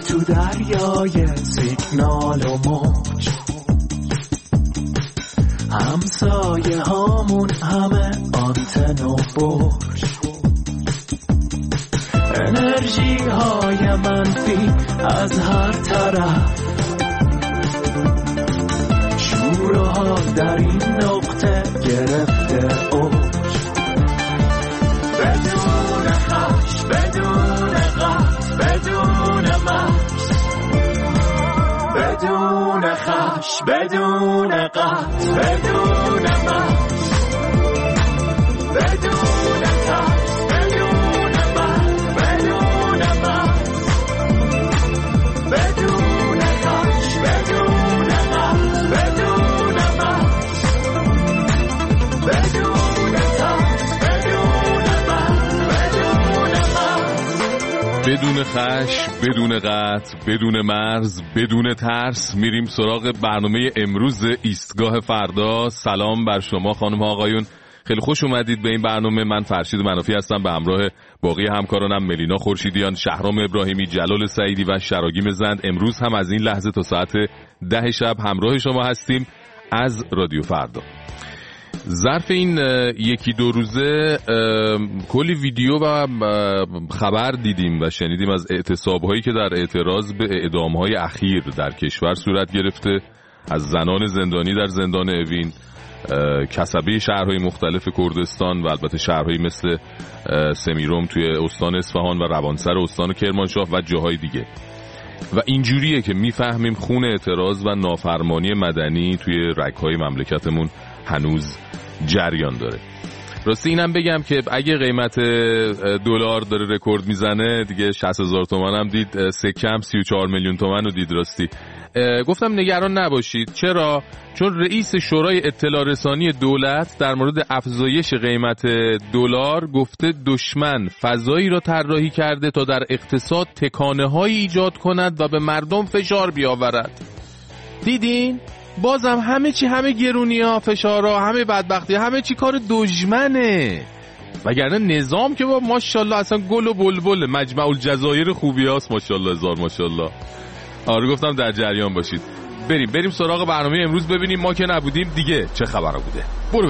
تو دریای سیگنال و موج، همسایه هامون همه آنتن و برج، انرژی های منفی از هر طرف، شور و حال در این نقطه گرفته اوج، بدون خش، بدون قط، بدون مکس، بدون خش، بدون قط، بدون مکس، بدون ترس، بدون مرگ، بدون مکس، بدون خش، بدون قط، بدون مکس، بدون ترس، بدون مرگ، بدون مکس. بدون خش، بدون قطع، بدون مرز، بدون ترس. میریم سراغ برنامه امروز ایستگاه فردا. سلام بر شما خانم ها آقایون، خیلی خوش اومدید به این برنامه. من فرشید منافی هستم به همراه باقی همکارانم ملینا خورشیدیان، شهرام ابراهیمی، جلال سعیدی و شراگیم زند. امروز هم از این لحظه تا ساعت 10 شب همراه شما هستیم از رادیو فردا. ظرف این یکی دو روزه کلی ویدیو و خبر دیدیم و شنیدیم از اعتصاب‌هایی که در اعتراض به اعدام‌های اخیر در کشور صورت گرفته، از زنان زندانی در زندان اوین، کسبه شهرهای مختلف کردستان و البته شهرهایی مثل سمیروم توی استان اصفهان و روانسر استان کرمانشاه و جاهای دیگه. و اینجوریه که میفهمیم خون اعتراض و نافرمانی مدنی توی رگ‌های مملکتمون هنوز جریان داره. راستی اینم بگم که اگه قیمت دلار داره رکورد میزنه دیگه 60,000 تومان هم دید، سکه هم 34 میلیون تومان رو دید. راستی گفتم نگران نباشید. چرا؟ چون رئیس شورای اطلاع رسانی دولت در مورد افزایش قیمت دلار گفته دشمن فضایی را طراحی کرده تا در اقتصاد تکانه‌هایی ایجاد کند و به مردم فشار بیاورد. دیدین؟ بازم همه گرونی‌ها، فشارها، همه بدبختی، همه چی کار دشمنه. وگرنه نظام که با ماشاءالله اصلا گل و بلبل، مجمع الجزایر خوبی هاست، ماشاءالله هزار ماشاءالله. آره گفتم در جریان باشید. بریم سراغ برنامه امروز، ببینیم ما که نبودیم دیگه چه خبره بوده. برو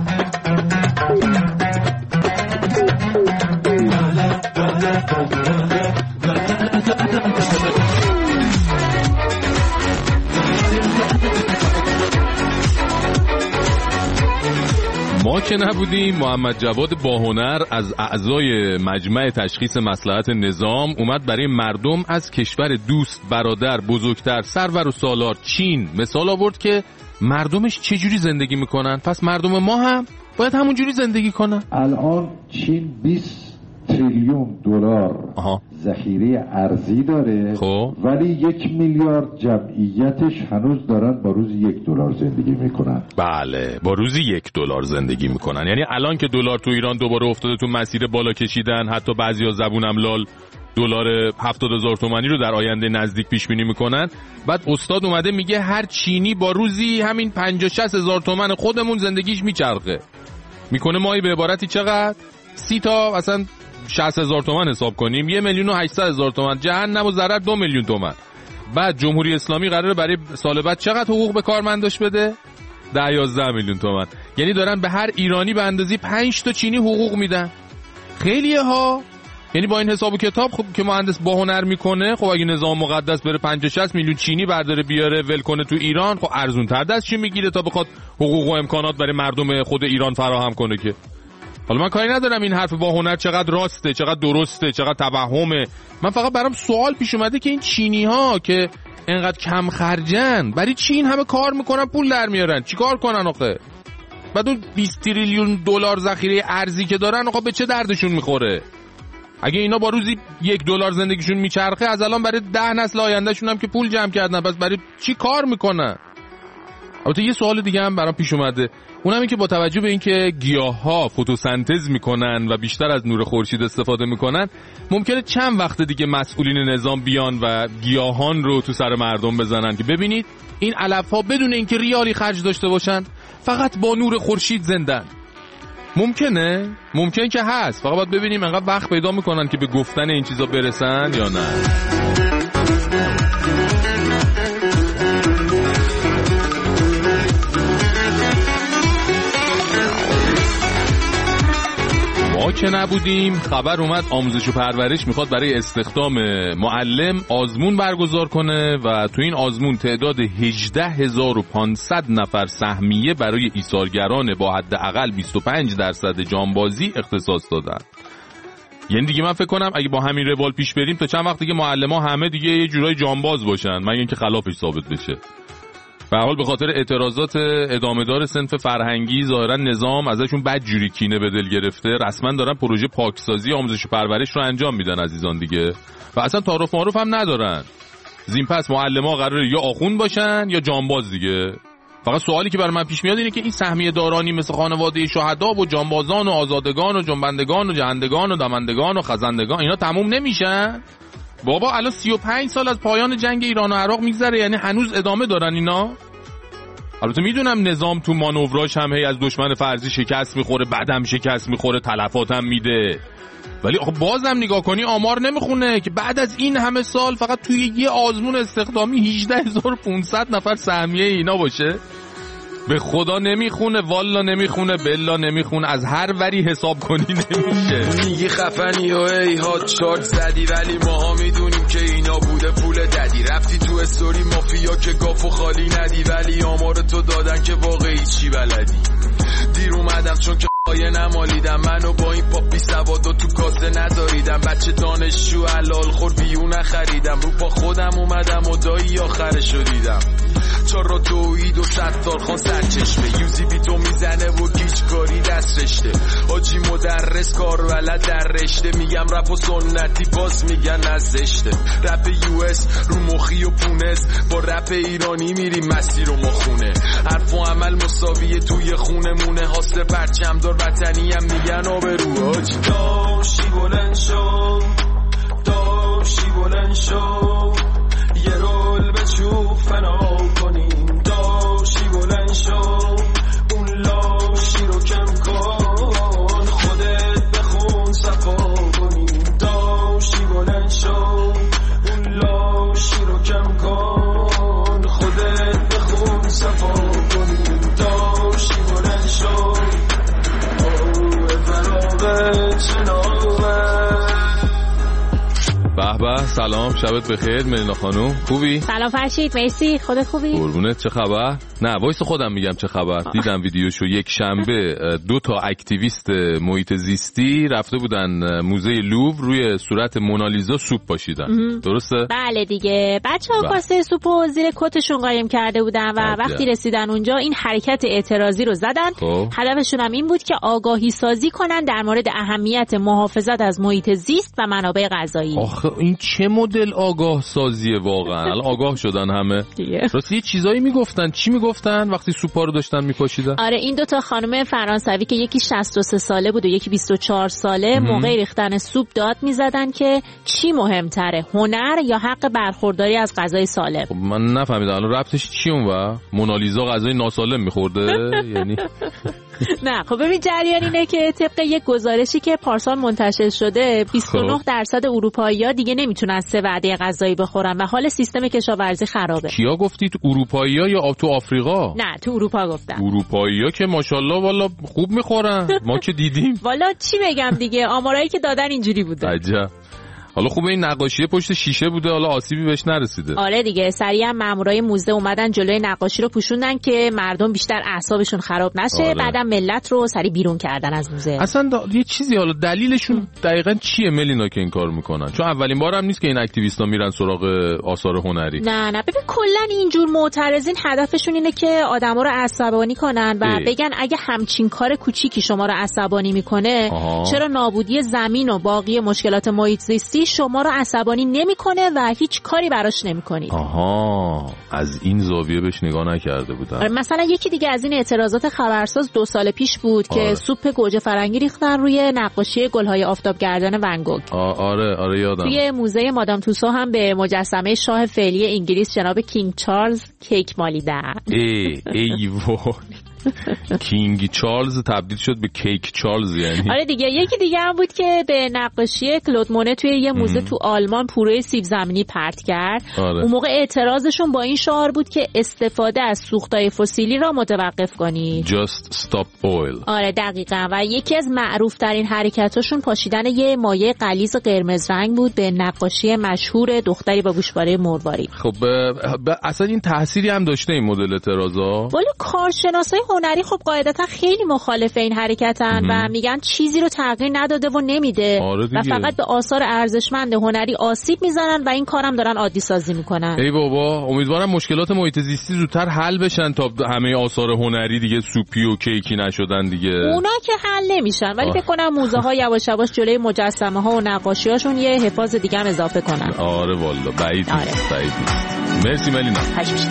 ما که نبودیم. محمد جواد باهنر از اعضای مجمع تشخیص مصلحت نظام اومد برای مردم از کشور دوست، برادر، بزرگتر، سرور و سالار چین مثال آورد که مردمش چجوری زندگی میکنن، پس مردم ما هم باید همونجوری زندگی کنن. الان چین 20 تریلیون دلار ذخیره ارزی داره، ولی 1 میلیارد جمعیتش هنوز دارن با روز $1 زندگی میکنن. بله، با روزی $1 زندگی میکنن. یعنی الان که دلار تو ایران دوباره افتاده تو مسیر بالا کشیدن، حتی بعضیا زبونم لال دلار 70,000 تومانی رو در آینده نزدیک پیش بینی میکنن. بعد استاد اومده میگه هر چینی با روزی همین 50-60 تومن خودمون زندگیش میچرخه. میکنه ماهی به عبارتی چقدر؟ 30 تا مثلا 60,000 تومان حساب کنیم، 1,800,000 تومان، جهنم و ضرر 2 میلیون تومان. بعد جمهوری اسلامی قراره برای سال بعد چقدر حقوق به کارمنداش بده؟ 10-11 میلیون تومان. یعنی دارن به هر ایرانی به اندازه 5 تا چینی حقوق میدن. خیلیه ها. یعنی با این حساب و کتاب خب که مهندس باهنر میکنه، خب اگه نظام مقدس بره 50-60 میلیون چینی برداره بیاره ول کنه تو ایران، خب ارزون تر دستش میگیره تا بخواد حقوق و امکانات برای مردم خود ایران فراهم کنه. که حالا من کاری ندارم این حرف باهنر چقدر راسته، چقدر درسته، چقدر توهمه. من فقط برام سوال پیش اومده که این چینی ها که انقدر کم خرجن، برای چی این همه کار میکنن پول در میارن؟ چیکار کنن آخه؟ بعد اون 20 تریلیون دلار ذخیره ارزی که دارن آخه به چه دردشون میخوره؟ اگه اینا با روزی $1 زندگیشون میچرخه، از الان برای 10 نسل آیندهشون هم که پول جمع کردن، پس برای چی کار میکنن؟ البته یه سوال دیگه هم برام پیش اومده، اونم این که با توجه به اینکه گیاه‌ها فتوسنتز میکنن و بیشتر از نور خورشید استفاده میکنن، ممکنه چند وقت دیگه مسئولین نظام بیان و گیاهان رو تو سر مردم بزنن که ببینید این علف‌ها بدون اینکه ریالی خرج داشته باشن فقط با نور خورشید زندن. ممکنه که هست، فقط باید ببینیم انقدر وقت پیدا میکنن که به گفتن این چیزا برسن یا نه. ما که نبودیم خبر اومد آموزش و پرورش میخواد برای استخدام معلم آزمون برگزار کنه و تو این آزمون تعداد 18500 نفر سهمیه برای ایثارگران با حداقل 25% جانبازی اختصاص دادن. یعنی دیگه من فکر کنم اگه با همین روال پیش بریم تا چند وقت دیگه معلم‌ها همه دیگه یه جورای جانباز باشن، مگه اینکه خلافش ثابت بشه. به هر حال به خاطر اعتراضات ادامه‌دار صنف فرهنگی ظاهرا نظام ازشون بدجوری کینه به دل گرفته، رسما دارن پروژه پاکسازی آموزش و پرورش رو انجام میدن عزیزان دیگه، و اصلا تعارف معارف هم ندارن. زین پس معلم‌ها قراره یا آخوند باشن یا جانباز دیگه. فقط سوالی که برای من پیش میاد اینه که این سهمیه دارانی مثل خانواده شهدا و جانبازان و آزادگان و جنبندگان و جهندگان و دمندگان و خزندگان اینا تموم نمیشن؟ بابا الان 35 سال از پایان جنگ ایران و عراق میگذره، یعنی هنوز ادامه دارن اینا؟ البته میدونم نظام تو مانوراش هم هی از دشمن فرضی شکست میخوره، بعدم شکست میخوره، تلفات هم میده، ولی بازم نگاه کنی آمار نمیخونه که بعد از این همه سال فقط توی یه آزمون استخدامی 18500 نفر سهمیه اینا باشه. به خدا نمیخونه، والا نمیخونه، بلا نمیخونه، از هر وری حساب کنی نمیشه. میگی خفنی و ای هات چارت زدی، ولی ماها میدونیم که اینا بوده پول ددی. رفتی تو استوری مافیا که گافو خالی ندی، ولی آمار تو دادن که واقعی چی بلدی. دیر اومدم چون که نمالیدم، منو با این پاپی سوادو تو کاسه نداریدم. بچه دانشجو حلال خور بیو نخریدم، رو پا خودم اومدم و دایی آخرشو دیدم. چارا دوید و 100 خان سرچشمه، یوزی بی تو میزنه و گیجکاری دست رشته. حاجی مدرس کار ولد در رشته، میگم رپ و سنتی باز میگن نزشته. رپ یو اس رو مخی و پونس، با رپ ایرانی میریم مسیر و ما خونه. حرف و عمل مساویه توی خونه مونه، حاصل پرچم دار وطنی هم میگن آبرو. حاجی داشی بلند شو، داشی بلند شو، یه رول به چوب فنا کنیم. داشی بلند شو، اون لاشی رو کم کن، خودت بخون صفا کنیم. داشی بلند شو، اون لاشی رو کم کن، خودت بخون صفا کنیم. داشی بلند شو، به به، سلام، شبت بخیر ملینا خانوم، خوبی؟ سلام فرشید، مرسی، خودت خوبی؟ قربونت، چه خبر؟ نه وایس خودم میگم چه خبر. دیدم ویدیوشو، یک شنبه 2 تا اکتیویست محیط زیستی رفته بودن موزه لوور، روی صورت مونالیزا سوپ پاشیدن. درسته؟ بله دیگه، بچه‌ها کاسه سوپو زیر کتشون قایم کرده بودن و وقتی رسیدن اونجا این حرکت اعتراضی رو زدن. هدفشون هم این بود که آگاهی سازی کنن در مورد اهمیت محافظت از محیط زیست و منابع غذایی. آخه این چه مدل آگاه سازیه واقعا؟ الان آگاه شدن همه. راستی یه چیزایی میگفتن. چی میگفتن وقتی سوپا رو داشتن میپاشیدن؟ آره، این 2 تا خانم فرانسوی که یکی 63 ساله بود و یکی 24 ساله موقع ریختن سوپ داد میزدن که چی مهمتره، هنر یا حق برخورداری از غذای سالم؟ خب من نفهمیدم الان ربطش چی اون مونالیزا غذای ناسالم میخورده یعنی؟ نه خب ببین، جریان اینه که طبق یک گزارشی که پارسال منتشر شده 29% اروپایی‌ها دیگه نمیتونن 3 وعده غذایی بخورن و حال سیستم کشاورزی خرابه. کیا گفتید؟ اروپایی‌ها یا تو آفریقا؟ نه تو اروپا گفتم. اروپایی‌ها که ماشاءالله والا خوب میخورن، ما که دیدیم. والا چی بگم دیگه، آمارایی که دادن اینجوری بوده. عجب. حالا خوبه این نقاشی پشت شیشه بوده، حالا آسیبی بهش نرسیده. آره دیگه، سریع مامورای موزه اومدن جلوی نقاشی رو پوشوندن که مردم بیشتر اعصابشون خراب نشه. آره. بعدم ملت رو سریع بیرون کردن از موزه. اصلا یه چیزی، حالا دلیلشون دقیقاً چیه ملینا که این کار میکنن؟ چون اولین بار هم نیست که این اکتیویستا میرن سراغ آثار هنری. نه ببین، کلا اینجور معترضین هدفشون اینه که آدما رو عصبانی کنن و بگن اگه همچین کار کوچیکی شما رو عصبانی میکنه، چرا نابودی زمین و باقی مشکلات محیط زیستی شما رو عصبانی نمیکنه و هیچ کاری براش نمیکنی. از این زاویه بهش نگاه نکرده بودم. مثلا یکی دیگه از این اعتراضات خبرساز 2 سال پیش بود که سوپ گوجه فرنگی ریختن روی نقاشی گلهای آفتابگردان ون گوگ. آره یادم. توی موزه مادام توسو هم به مجسمه شاه فعلی انگلیس جناب کینگ چارلز کیک مالیدن. ای وای. کینگ چارلز تبدیل شد به کیک چارلز یعنی. آره دیگه. یکی دیگه هم بود که به نقاشی کلود مونه توی یه موزه تو آلمان پوره سیب زمینی پرت کرد. آره. اون موقع اعتراضشون با این شعار بود که استفاده از سوختای فسیلی را متوقف کنید. Just stop oil. آره دقیقاً. و یکی از معروف ترین حرکتاشون پاشیدن یه مایع غلیظ قرمز رنگ بود به نقاشی مشهور دختری با گوشواره مروارید. خب اصلا این تأثیری هم داشته این مدل اعتراضا؟ ولی کارشناسای هنری خب قاعدتا خیلی مخالف این حرکتن و میگن چیزی رو تغییر نداده و نمیده. آره و فقط به آثار ارزشمند هنری آسیب میزنن و این کارم دارن عادی سازی میکنن. ای بابا، امیدوارم مشکلات محیط زیستی زودتر حل بشن تا همه آثار هنری دیگه سوپی و کیکی نشدن دیگه. اونا که حل نمیشن، ولی فکر کنم موزه ها یواش یواش جلوی مجسمه ها و نقاشیاشون یه حفاظ دیگه هم اضافه کنن. آره والا بعید نیست. مرسی ملینا.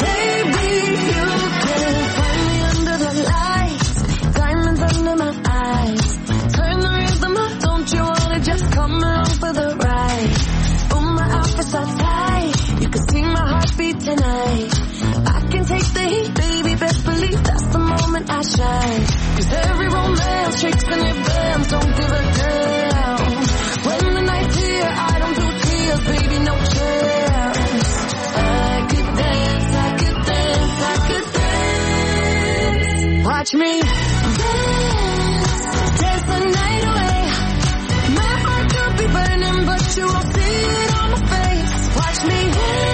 Tonight I can take the heat, baby, best believe that's the moment I shine. 'Cause every romance shakes and it bends, don't give a damn. When the night's here, I don't do tears, baby, no chance. I could dance, I could dance, I could dance. Watch me dance, dance the night away. My heart could be burning, but you won't see it on my face. Watch me dance.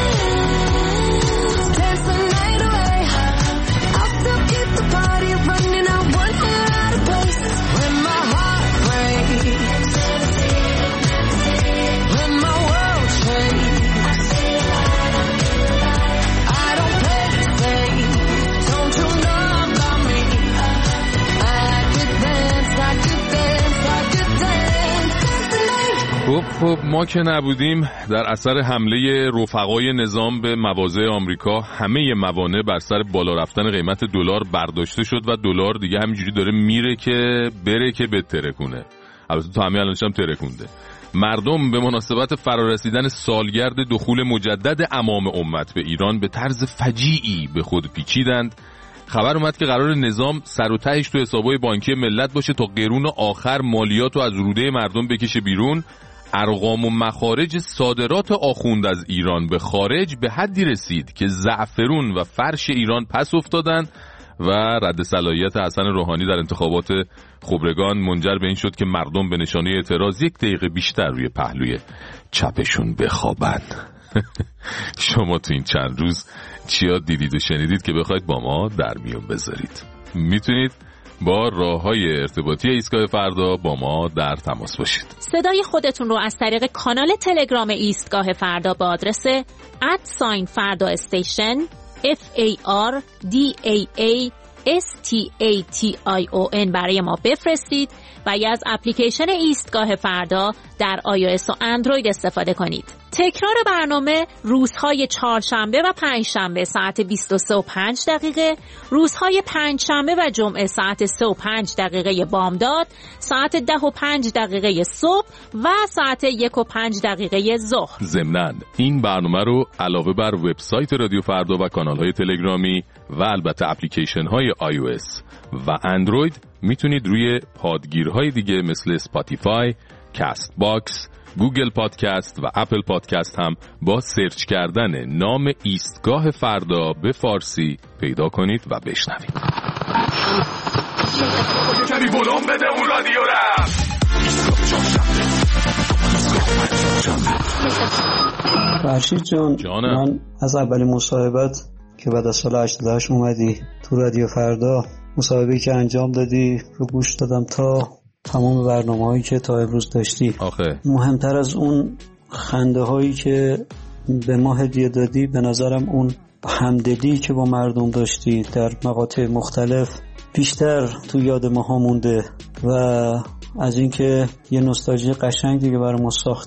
خب ما که نبودیم، در اثر حمله رفقای نظام به مواضع آمریکا همه موانع بر سر بالا رفتن قیمت دلار برداشته شد و دلار دیگه همینجوری داره میره که بره که بترکونه. البته تا همین الانش هم ترکونده. مردم به مناسبت فرارسیدن سالگرد دخول مجدد امام امت به ایران به طرز فجیعی به خود پیچیدند. خبر اومد که قرار نظام سر و تهش تو حسابای بانکی ملت باشه تا قرون آخر مالیاتو از روده مردم بکشه بیرون. ارقام و مخارج صادرات آخوند از ایران به خارج به حدی رسید که زعفرون و فرش ایران پس افتادن و رد صلاحیت حسن روحانی در انتخابات خبرگان منجر به این شد که مردم به نشانه اعتراض 1 دقیقه بیشتر روی پهلوی چپشون بخوابن. شما تو این چند روز چیا دیدید و شنیدید که بخواید با ما در میون بذارید؟ میتونید با راه‌های ارتباطی ایستگاه فردا با ما در تماس باشید. صدای خودتون رو از طریق کانال تلگرام ایستگاه فردا به آدرس @فردا استیشن FARDAASTATION برای ما بفرستید و یا از اپلیکیشن ایستگاه فردا در iOS و اندروید استفاده کنید. تکرار برنامه روزهای چهارشنبه و پنجشنبه ساعت 23:05، روزهای پنجشنبه و جمعه ساعت 3:05 بامداد، ساعت 10:05 صبح و ساعت 1:05 ظهر. ضمناً این برنامه رو علاوه بر وبسایت رادیو فردا و کانال‌های تلگرامی و البته اپلیکیشن‌های iOS و اندروید میتونید روی پادگیرهای دیگه مثل اسپاتیفای، کست باکس، گوگل پادکست و اپل پادکست هم با سرچ کردن نام ایستگاه فردا به فارسی پیدا کنید و بشنوید. کمی بلوم بده اون رادیو را. فرشید جان، من از اولین مصاحبت که بعد از سال 88 اومدی تو رادیو فردا، مصاحبه‌ای که انجام دادی رو گوش دادم تا تمام برنامه‌هایی که تا امروز داشتی. مهمتر از اون خنده هایی که به ما هدیه دادی، به نظرم اون همدلی که با مردم داشتی در مقاطع مختلف بیشتر تو یاد ما ها مونده و از اینکه یه نوستالژی قشنگ دیگه برای ما ساختی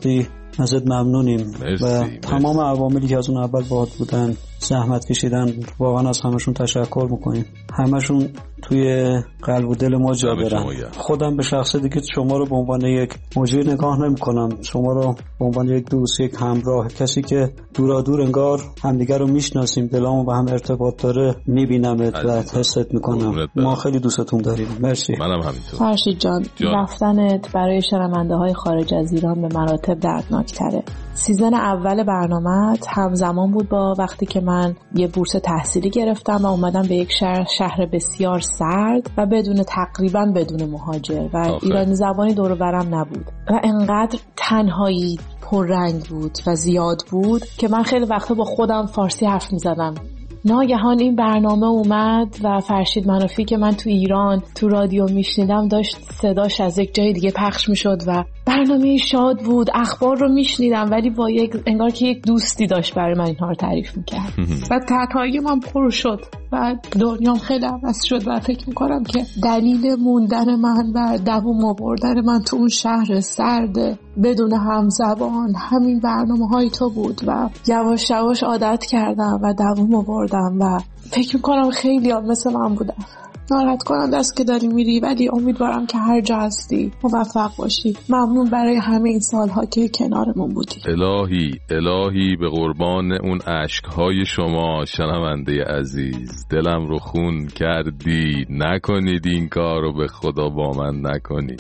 ازت ممنونیم و تمام عواملی که از اون اول باهات بودن زحمت کشیدن واقعا از همشون تشکر میکنیم. همشون توی قلب و دل ما جا دارن. خودم به شخص دیگه شما رو به عنوان یک موجود نگاه نمیکنم، شما رو به عنوان یک دوست، یک همراه، کسی که دورا دور انگار همدیگه رو میشناسیم، دلامون با هم ارتباط داره، میبینمت و حست میکنم. ما خیلی دوستتون داریم. مرسی. منم همینطور. فرشید جان رفتنت برای شنونده های خارج از ایران به مراتب دردناکتره. سیزن اول برنامه‌ت همزمان بود با وقتی که من یه بورس تحصیلی گرفتم و اومدم به یک شهر بسیار سرد و تقریبا بدون مهاجر و ایرانی زبانی دور و برم نبود و انقدر تنهایی پررنگ بود و زیاد بود که من خیلی وقتا با خودم فارسی حرف می‌زدم. ناگهان این برنامه اومد و فرشید منافی که من تو ایران تو رادیو میشنیدم داشت صداش از یک جای دیگه پخش میشد و برنامه شاد بود، اخبار رو میشنیدم ولی با انگار که یک دوستی داشت برای من اینها رو تعریف میکرد و تنهایی من پر شد و دنیام خیلی عوض شد و فکر میکنم که دلیل موندن من و دووم آوردن من تو اون شهر سرد بدون همزبان همین برنامه‌های تو بود و یواش یواش عادت کردم و دووم آوردم و فکر میکنم خیلی هم مثل من بودن. ناراحت کننده است که داری میری ولی امیدوارم که هر جا هستی موفق باشی. ممنون برای همه این سالها که کنارمون بودی. الهی به قربان اون اشکهای شما شنونده عزیز، دلم رو خون کردی. نکنید این کار رو به خدا با من نکنید.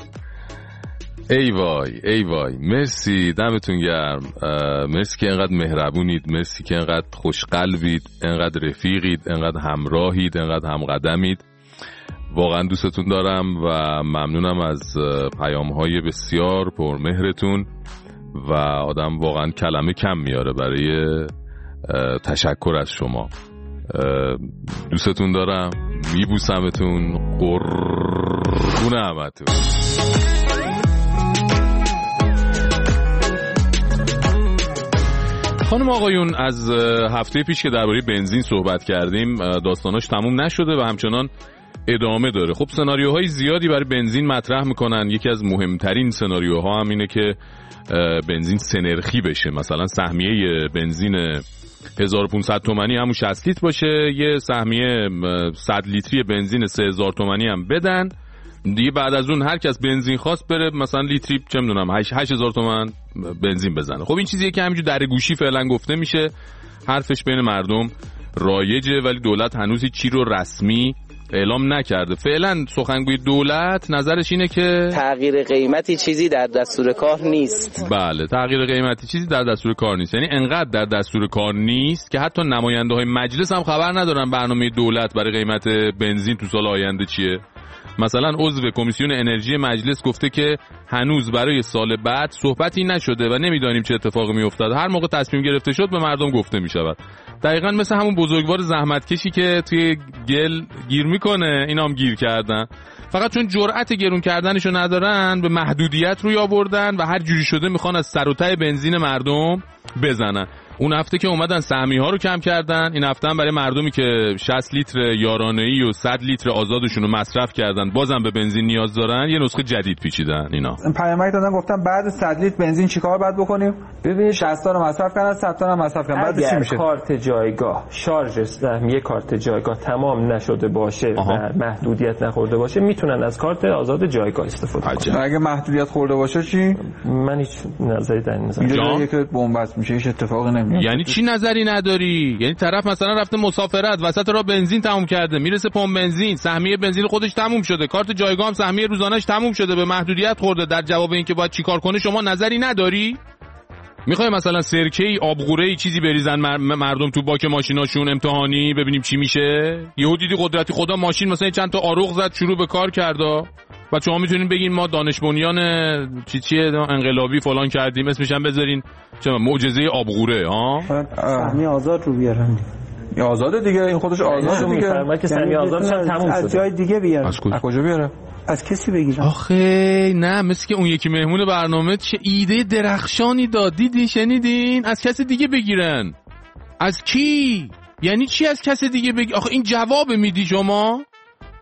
ای وای مرسی، دمتون گرم. مرسی که انقدر مهربونید، مرسی که انقدر خوشقلبید، انقدر رفیقید، انقدر همراهید، انقدر همقدمید. واقعا دوستتون دارم و ممنونم از پیام‌های بسیار پرمهرتون و آدم واقعا کلمه کم میاره برای تشکر از شما. دوستتون دارم، میبوسمتون، قربون همتون. خانم آقایون، از هفته پیش که درباره بنزین صحبت کردیم داستاناش تموم نشده و همچنان ادامه داره. خب سناریوهای زیادی برای بنزین مطرح میکنن. یکی از مهمترین سناریوها هم اینه که بنزین سنرخی بشه. مثلا سهمیه بنزین 1500 تومانی همون 60 لیتر باشه، یه سهمیه 100 لیتری بنزین 3000 تومانی هم بدن دیگه. بعد از اون هر کس بنزین خواست بره مثلا لیتری چه میدونم 8000 تومان بنزین بزنه. خب این چیزیه که همینجور در گوشی فعلا گفته میشه، حرفش بین مردم رایجه ولی دولت هنوز چی رو رسمی اعلام نکرده. فعلا سخنگوی دولت نظرش اینه که تغییر قیمتی چیزی در دستور کار نیست. بله، تغییر قیمتی چیزی در دستور کار نیست. یعنی انقدر در دستور کار نیست که حتی نماینده‌های مجلس هم خبر ندارن برنامه دولت برای قیمت بنزین تو سال آینده چیه. مثلا عضو کمیسیون انرژی مجلس گفته که هنوز برای سال بعد صحبتی نشده و نمیدانیم چه اتفاقی میافتد. هر موقع تصمیم گرفته شد به مردم گفته میشود. دقیقاً مثل همون بزرگوار زحمتکشی که توی گل گیر میکنه، اینا هم گیر کردن. فقط چون جرأت گرون کردنشو ندارن به محدودیت روی آوردن و هر جوری شده میخوان از سر و ته بنزین مردم بزنن. اون هفته که اومدن سهمیه ها رو کم کردن، این هفته هم برای مردمی که 60 لیتر یارانه‌ای و 100 لیتر آزادشون رو مصرف کردن بازم به بنزین نیاز دارن، یه نسخه جدید پیچیدن. اینا پیامک دادن گفتن بعد 100 لیتر بنزین چیکار باید بکنیم؟ ببینید 60 تا رو مصرف کردن، 100 تا رو مصرف کردن، بعد چی میشه؟ کارت جایگاه، شارژ سهمیه کارت جایگاه تمام نشده باشه و محدودیت نخورده باشه، میتونن از کارت آزاد جایگاه استفاده کنن. اگه محدودیت خورده باشه چی؟ من هیچ نظری در این زمینه ندارم. که بنبست میشه هیچ اتفاقی نمیفته. یعنی چی نظری نداری؟ یعنی طرف مثلا رفته مسافرت، وسط راه بنزین تموم کرده، میرسه پمپ بنزین، سهمیه بنزین خودش تموم شده، کارت جایگاه هم سهمیه روزانه‌اش تموم شده، به محدودیت خورده. در جواب اینکه باید چیکار کنه شما نظری نداری؟ میخوای مثلا سرکه‌ای، آبغوره‌ای چیزی بریزن مردم تو باک ماشیناشون امتحانی ببینیم چی میشه؟ یهو دیدی قدرتی خدا ماشین مثلا چند تا آروغ زد شروع به کار کرد. بعد شما میتونین بگین ما دانش بنیان چیه انقلابی فلان کردیم، اسمش هم بذارین چه معجزه آبغوره. سهمیه آزاد رو بیارن. یا آزاده دیگه، این خودش آزاده دیگه. میفرماید که سهمیه آزاد شد تموم شده. از جای دیگه بیارن. از کجا بیاره؟ از کسی بگیرن. آخه نه، مثل که اون یکی مهمون برنامه چه ایده درخشانی داد، دیدین شنیدین؟ از کسی دیگه بگیرن. از کی؟ یعنی چی از کسی دیگه بگی؟ آخه این جواب میدی شما؟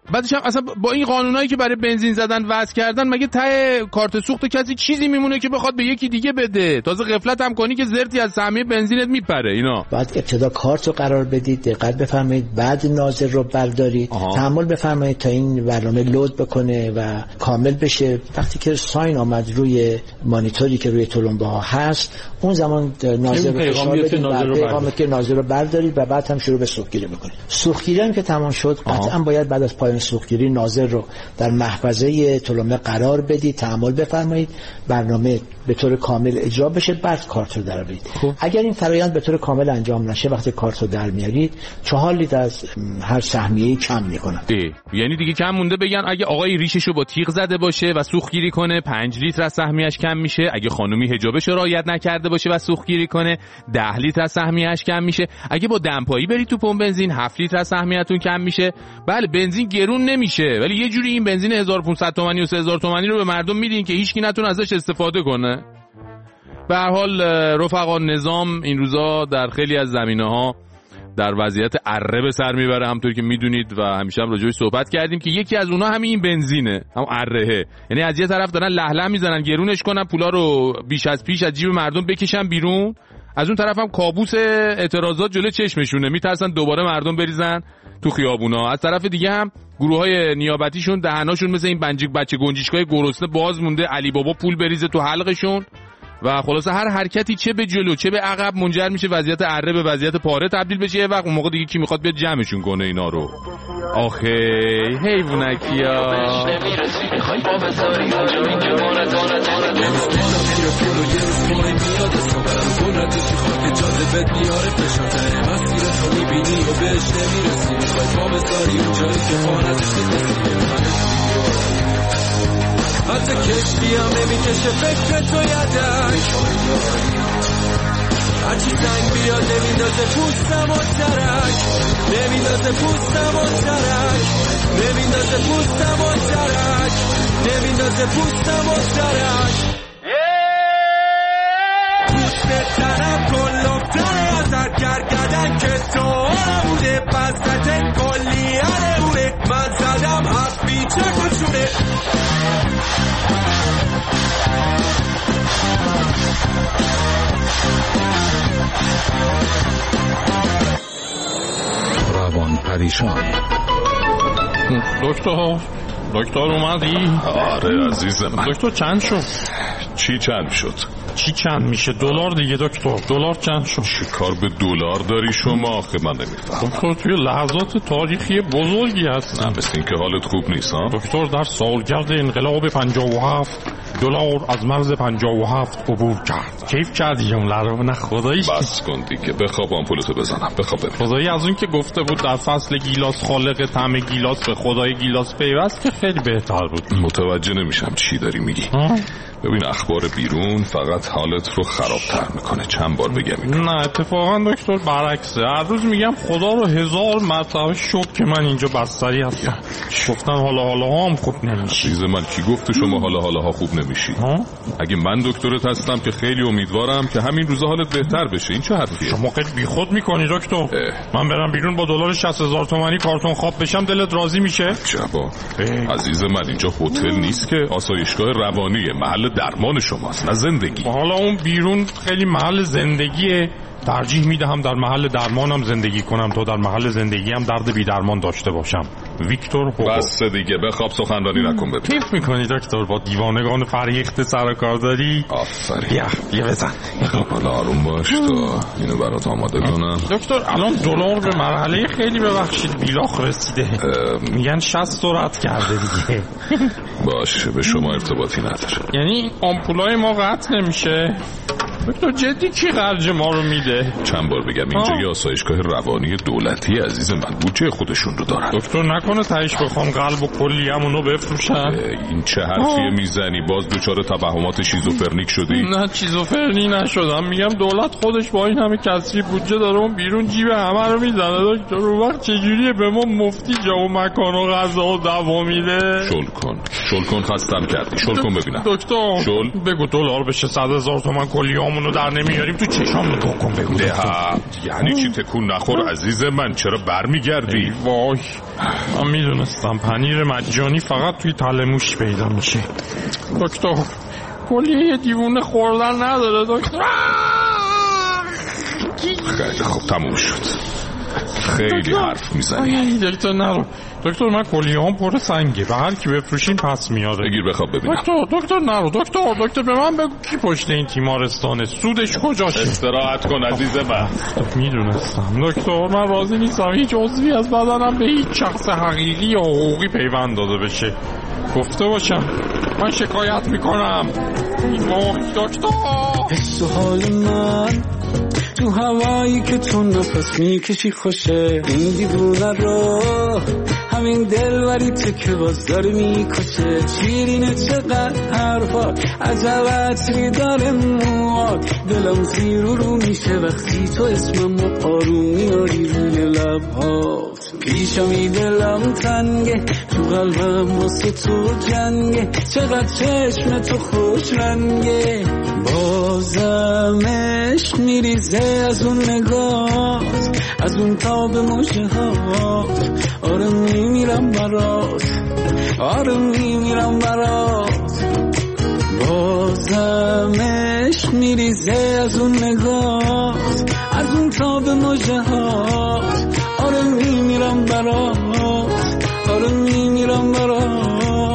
بعدش هم اصلا با این قانونایی که برای بنزین زدن وضع کردن، مگه ته کارت سوخت کسی چیزی میمونه که بخواد به یکی دیگه بده؟ تازه غفلت هم کنی که زرتی از سهمیه بنزینت میپره. اینا بعد ابتدا کارت رو قرار بدید، دقت بفرمایید، بعد ناظر رو بردارید، تحمل بفرمایید تا این برنامه لود بکنه و کامل بشه. وقتی که ساین آمد روی مانیتوری که روی تلمبه ها هست، اون زمان ناظر رو فشار بدید، پیغامی که ناظر رو بردارید و بعد هم شروع به سوختگیری بکنید. سوختگیری هم که تمام شد، قطعا باید بعد از پایان سوختگیری ناظر رو در محفظه تلمبه قرار بدید، تحمل بفرمایید، برنامه به طور کامل اجرا بشه، بعد کارت رو درآورید. اگر این فرآیند به طور کامل انجام نشه، وقتی کارت رو در میارید 4 لیتر از هر سهمیه کم میکنن. یعنی دیگه کم مونده بگن اگه آقای ریششو با تیغ زده باشه و سوختگیری کنه 5 لیتر از سهمیه‌اش کم میشه، اگه خانومی حجابش رو رعایت نکرده باشه و سوختگیری کنه 10 لیتر از سهمیه‌اش کم میشه، اگه با دمپایی برید تو پمپ بنزین 7 لیتر از سهمیه‌تون کم میشه. بله بنزین گرون نمیشه، ولی یه جوری این بنزین 1500 تومانی و 3000 تومانی رو به مردم میدین که هیچکی نتونه ازش استفاده کنه. به هر حال رفقا، نظام این روزا در خیلی از زمینه‌ها در وضعیت اره به سر میبره، همونطور که میدونید و همیشه هم راجعش صحبت کردیم که یکی از اونها همین این بنزینه، هم ارهه. یعنی از یه طرف دارن لهله میزنن گرونش کنن، پولا رو بیش از پیش از جیب مردم بکشن بیرون، از اون طرف هم کابوس اعتراضات جلوی چشمشونه، میترسن دوباره مردم بریزن تو خیابونا. از طرف دیگه هم گروهای نیابتیشون دهناشون مثل این بچه گنجشکای گرسنه باز مونده، علی بابا پول بریزه تو حلقشون و خلاصه هر حرکتی چه به جلو چه به عقب منجر میشه وضعیت اره به وضعیت پاره تبدیل بشه. یه وقت اون موقع دیگه کی میخواد بیاد جمعشون کنه اینا رو؟ آخه حیوانکیا. حتی کشتی هم نمیکشه فکر تو یدک، هرچی سنگ بیاد نمیندازه پوستم و ترک، نمیندازه پوستم و ترک، نمیندازه پوستم و ترک، نمیندازه پوستم و ترک. پوست طرف کلوفتره از هر گرگدن که تو نبوده، بزت کلی اوره، من زدم هفت بیچه کشونه. روان پریشان. دکتر اومدی؟ آره عزیزم. دکتر چند شد؟ چی چند شد؟ چی چند میشه؟ دلار دیگه دکتر، دلار چند شد؟ چی کار به دلار داری شما؟ آخه من نمیفهم. دکتر توی لحظات تاریخی بزرگی هستن. مثل این که حالت خوب نیست ها؟ دکتر در سالگرد انقلاب 57 دلار از مرز 57 عبور کرد. کیف کردی اون لحظه؟ نه خداییش. بس کن دیگه، بخواب آمپولتو بزنم، بخواب ببین. خدایی از اون که گفته بود در فصل گیلاس خالق طعم گیلاس به خدای گیلاس پیوست که خیلی بهتر بود. متوجه نمیشم چی داری میگی. ببین اخبار بیرون فقط حالت رو خرابتر میکنه. چند بار بگم اینو؟ نه اتفاقا دکتر برعکسه. هر روز میگم خدا رو 1000 مرتبه شکر که من اینجا بستری هستم. گفتن حالا هم خوب نمیشی. عزیز من کی گفته شما حالا ها خوب نمیشی؟ اگه من دکترت هستم که خیلی امیدوارم که همین روزا حالت بهتر بشه. این چه حرفیه؟ شما خیلی بیخود میکنی دکتر. من برم بیرون با دلار 60000 تومانی کارتون خواب بشم دلت راضی میشه؟ جبا عزیز من اینجا هتل نیست که، آسایشگاه روانیه، محل درمان شماست نه زندگی. حالا اون بیرون خیلی محل زندگیه، ترجیح میدهم در محل درمانم زندگی کنم تا در محل زندگیم درد بی درمان داشته باشم. ویکتور هوگو. بس دیگه بخواب سخنرانی نکن. ببین کیف میکنی دکتر با دیوانگان فریخته سر کار داری؟ آفرین. بیا بزن. حالا آروم باش تا اینو برات آماده کنم. دکتر الان دلار به مرحله خیلی ببخشید بیلاخ رسیده. میگن 60 سرعت کرده دیگه. باشه به شما ارتباطی نداره. یعنی آمپولای ما قطع نمیشه؟ دکتر جدی کی خرج ما رو میده؟ چند بار بگم اینجا یه آسایشگاه روانی دولتی عزیز من، بودجه خودشون رو دارن. دکتر نکنه تهش بخوام قلب و کلیه‌مونو بفروشن؟ این چه حرفیه میزنی؟ باز دچار توهمات شیزوفرنیک شدی؟ نه شیزوفرنی نشدم، میگم دولت خودش با این همه کسری بودجه داره اون بیرون جیب همه رو میزنه. دکتر اون وقت چجوریه به ما مفتی جا و مکان و غذا و دوا میده؟ شل کن خستم کردی. شل کن ببینم. دکتر شل بگو دلار بشه 100,000 تومان کلیه‌ام صدامونو در نمیاریم تو چشام نگاه کن بگو. یعنی چی تکون نخور عزیز من، چرا برمیگردی؟ وای من میدونستم پنیر مجانی فقط توی تله موش پیدا میشه. دکتر کلیه دیوونه خوردن نداره دکتر. خیلی خوب تموم شد، خیلی حرف میزنی. دکتر نرو دکتر، من کلیه‌ام پر سنگه، به هر کی بفروشین پس میاره. بگیر بخواب ببینم. دکتر نرو دکتر به من بگو کی پشت این تیمارستانه، سودش کجاشه؟ استراحت کن عزیز من. میدونستم دکتر، من راضی نیستم هیچ عضوی از بدنم به هیچ شخص حقیقی یا حقوقی پیوند داده بشه. گفته باشم من شکایت میکنم. دکتر حس و حال من تو هوایی که تو نفس میکشی خوشه، این دیوونه رو همین دلوری تو که باز داره میکشه. شیرینه چقدر حرفات، عجب عطری داره موات، دلم زیر رو میشه وقتی تو اسمم آروم میاری روی لبهات. پیشمی دلم تنگه، تو قلبم واسه تو جنگه، چقدر چشم تو خوش رنگه، بازم عشق میریزه از اون نگات، از اون تاب مژه هات. آره میمیرم برات، آره میمیرم برات، بازم عشق میریزه از اون نگات، از اون تاب مژه هات. آره میمیرم برات، آره میمیرم برات.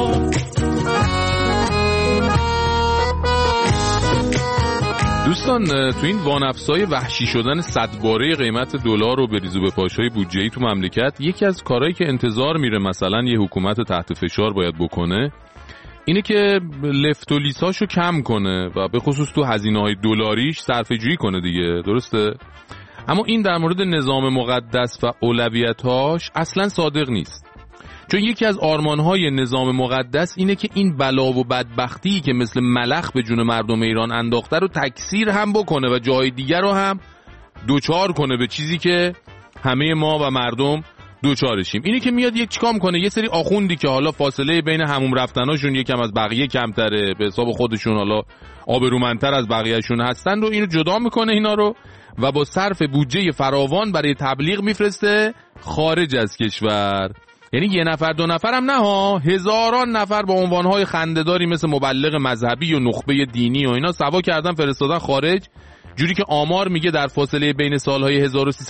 دوستان تو این وانفسای وحشی شدن 100 باره قیمت دلار و بریزو به پاشای بودجه‌ای تو مملکت، یکی از کارهایی که انتظار میره مثلا یه حکومت تحت فشار باید بکنه اینه که لفت و لیساشو کم کنه و به خصوص تو هزینه‌های دلاریش صرفه‌جویی کنه دیگه، درسته؟ اما این در مورد نظام مقدس و اولویت‌هاش اصلا صادق نیست. چون یکی از آرمان‌های نظام مقدس اینه که این بلا و بدبختی که مثل ملخ به جون مردم ایران انداخته رو تکثیر هم بکنه و جای دیگر رو هم دوچار کنه به چیزی که همه ما و مردم دوچارشیم. اینه که میاد یک چیکار کنه، یه سری آخوندی که حالا فاصله بین حموم رفتناشون یکم از بقیه کمتره، به حساب خودشون حالا آبرومندتر از بقیه‌شون هستن، رو اینو جدا میکنه اینا رو و با صرف بودجه فراوان برای تبلیغ میفرسته خارج از کشور. یعنی یه نفر دو نفر هم نه ها، هزاران نفر با عنوانهای خنده‌داری مثل مبلغ مذهبی و نخبه دینی و اینا سوا کردن فرستادن خارج، جوری که آمار میگه در فاصله بین سالهای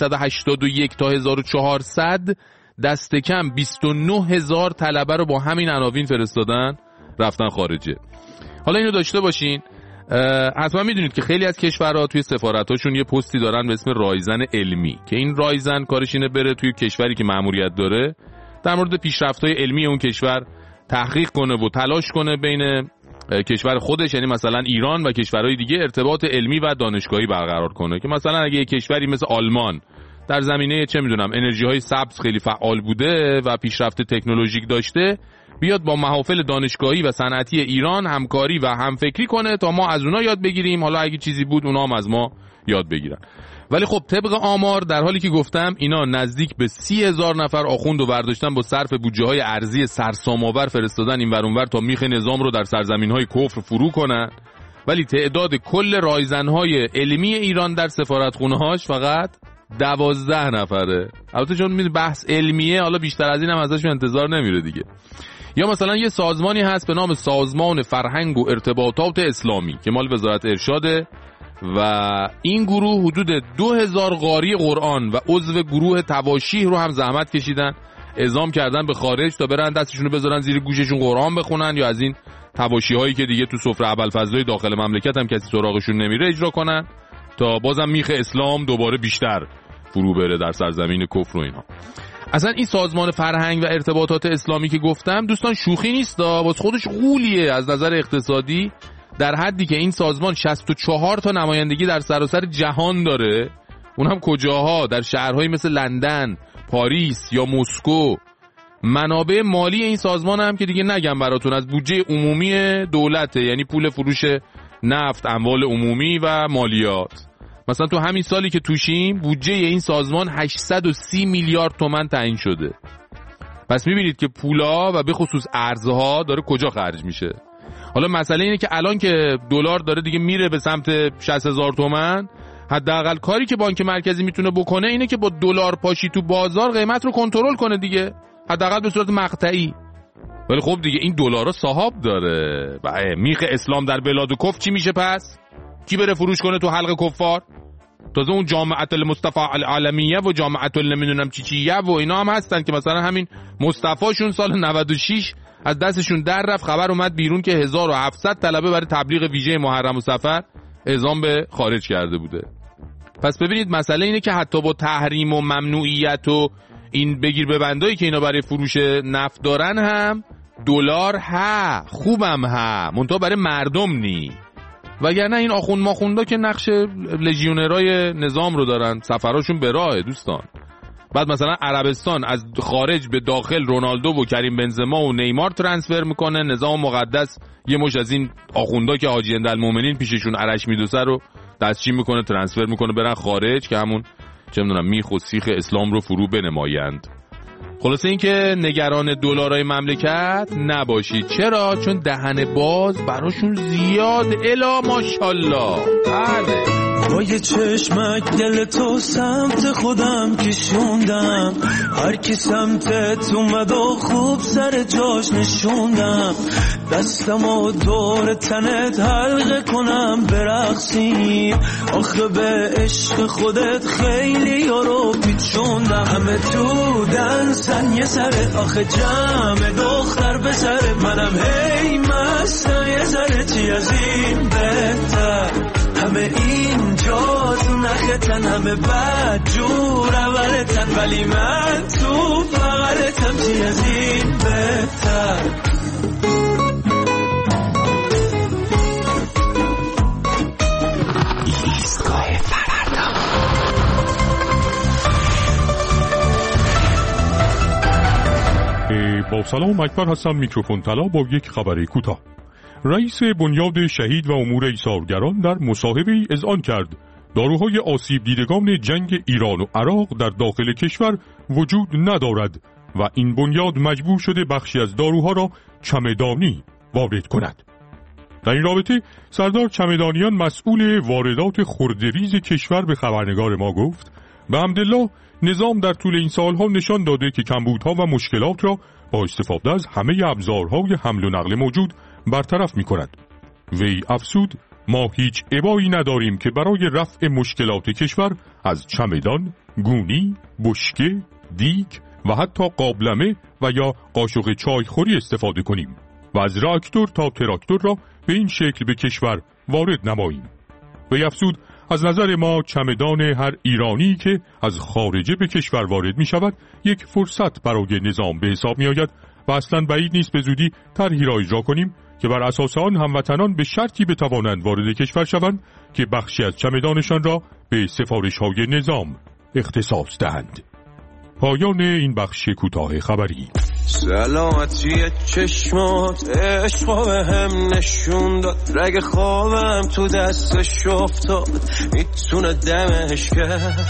1381 تا 1400 دست کم 29,000 طلبه رو با همین عناوین فرستادن رفتن خارجه. حالا اینو داشته باشین، حتما میدونید که خیلی از کشورها توی سفارتاشون یه پستی دارن به اسم رایزن علمی که این رایزن کارش اینه بره توی کشوری که مأموریت داره در مورد پیشرفت‌های علمی اون کشور تحقیق کنه و تلاش کنه بین کشور خودش، یعنی مثلا ایران و کشورهای دیگه، ارتباط علمی و دانشگاهی برقرار کنه که مثلا اگه یه کشوری مثل آلمان در زمینه چه میدونم انرژی‌های سبز خیلی فعال بوده و پیشرفت تکنولوژیک داشته، بیاد با محافل دانشگاهی و صنعتی ایران همکاری و همفکری کنه تا ما از اونها یاد بگیریم، حالا اگه چیزی بود اونها هم از ما یاد بگیرن. ولی خب طبق آمار در حالی که گفتم اینا نزدیک به 30,000 نفر آخوند و برداشتن با صرف بودجه‌های ارزی سرسام‌آور فرستادن این ور اون ور تا میخ نظام رو در سرزمین‌های کفر فرو کنن، ولی تعداد کل رایزن‌های علمی ایران در سفارتخونه‌هاش فقط 12 نفره. البته چون می‌دونی بحث علمیه، حالا بیشتر از این هم ازش انتظار نمیره دیگه. یا مثلا یه سازمانی هست به نام سازمان فرهنگ و ارتباطات اسلامی که مال وزارت ارشاده و این گروه حدود 2000 قاری قرآن و عضو گروه تواشیح رو هم زحمت کشیدن اعزام کردن به خارج تا برن دستشون رو بذارن زیر گوششون قرآن بخونن یا از این تواشیح هایی که دیگه تو سفره ابوالفضلای داخل مملکت هم کسی سراغشون نمیره اجرا کنن تا بازم میخ اسلام دوباره بیشتر فرو بره در سرزمین کفر و اینا. اصلا این سازمان فرهنگ و ارتباطات اسلامی که گفتم دوستان شوخی نیست، واسه خودش غولیه از نظر اقتصادی، در حدی که این سازمان 64 تا نمایندگی در سراسر جهان داره، اونم کجاها؟ در شهرهایی مثل لندن، پاریس یا مسکو. منابع مالی این سازمان هم که دیگه نگم براتون، از بودجه عمومی دولته، یعنی پول فروش نفت، اموال عمومی و مالیات. مثلا تو همین سالی که توشیم بودجه این سازمان 830 میلیارد تومان تعیین شده. پس میبینید که پولا و به خصوص ارزها داره کجا خرج میشه. حالا مسئله اینه که الان که دلار داره دیگه میره به سمت 60,000 تومان، حداقل کاری که بانک مرکزی میتونه بکنه اینه که با دلار پاشی تو بازار قیمت رو کنترل کنه دیگه، حداقل به صورت مقطعی. ولی خب دیگه این دلارا صاحب داره. میخ اسلام در بلاد کفر چی میشه پس؟ کی بره فروش کنه تو حلق کفار؟ تازه اون جامعه المصطفى العالمیه و جامعه نمیدونم چیه و اینا هم هستن که مثلا همین مصطفیشون سال 96 از دستشون در رفت، خبر اومد بیرون که 1700 طلبه برای تبلیغ ویژه محرم و صفر اعزام به خارج کرده بوده. پس ببینید مسئله اینه که حتی با تحریم و ممنوعیت و این بگیر ببندایی که اینا برای فروش نفت دارن هم دلار خوبم منتها برای مردم نی. وگرنه این آخوند ماخوندا که نقش لژیونرای نظام رو دارن، سفراشون به راه دوستان. بعد مثلا عربستان از خارج به داخل رونالدو و کریم بنزما و نیمار ترانسفر میکنه، نظام مقدس یه مش از این آخوندا که حاجی اندالمومنین پیششون عرش میدوسه رو دستچین میکنه، ترانسفر میکنه برن خارج که همون چه میدونم میخ و سیخ اسلام رو فرو بنمایند. خلاصه این که نگران دلارای مملکت نباشید. چرا؟ چون دهن باز براشون زیاد الا ماشاءالله. بله با یه چشمک دل تو سمت خودم کشوندم، هر کی سمتت اومد و خوب سر جاش نشوندم، دستم و دور تنت حلقه کنم برقصیم، آخه به عشق خودت خیلی یارو پیچوندم، همه تو دنسن یه سره، آخه جمع دختر به سره، منم هی مستم یه سره، چی از این بهتر، همه اینجا تو نختن، همه بد جور اولتن، ولی من تو بغلتم، چی از این بهتر. ایستگاه فردا. با سلام اکبر هستم، میکروفون طلا با یک خبر کوتاه. رئیس بنیاد شهید و امور ایثارگران در مصاحبه‌ای اذعان کرد داروهای آسیب دیدگان جنگ ایران و عراق در داخل کشور وجود ندارد و این بنیاد مجبور شده بخشی از داروها را چمدانی وارد کند. در این رابطه سردار چمدانیان مسئول واردات خردریز کشور به خبرنگار ما گفت به حمدالله نظام در طول این سالها نشان داده که کمبودها و مشکلات را با استفاده از همه ابزارهای حمل و نقل موجود برطرف می کند. وی افسود ما هیچ ابایی نداریم که برای رفع مشکلات کشور از چمدان، گونی، بشکه، دیگ و حتی قابلمه و یا قاشق چایخوری استفاده کنیم و از راکتور تا تراکتور را به این شکل به کشور وارد نماییم. وی افسود از نظر ما چمدان هر ایرانی که از خارجه به کشور وارد می شود یک فرصت برای نظام به حساب می آید و اصلا بعید نیست به زودی طرحی را اجرا کنیم که بر اساس آن هموطنان به شرطی بتوانند وارد کشور شوند که بخشی از چمدانشان را به سفارش‌های نظام اختصاص دهند. پایان این بخش کوتاه خبری. سلامتی چشمات عشقا به هم نشون داد، رگ خوابم تو دستش افتاد، میتونه دمش کرد.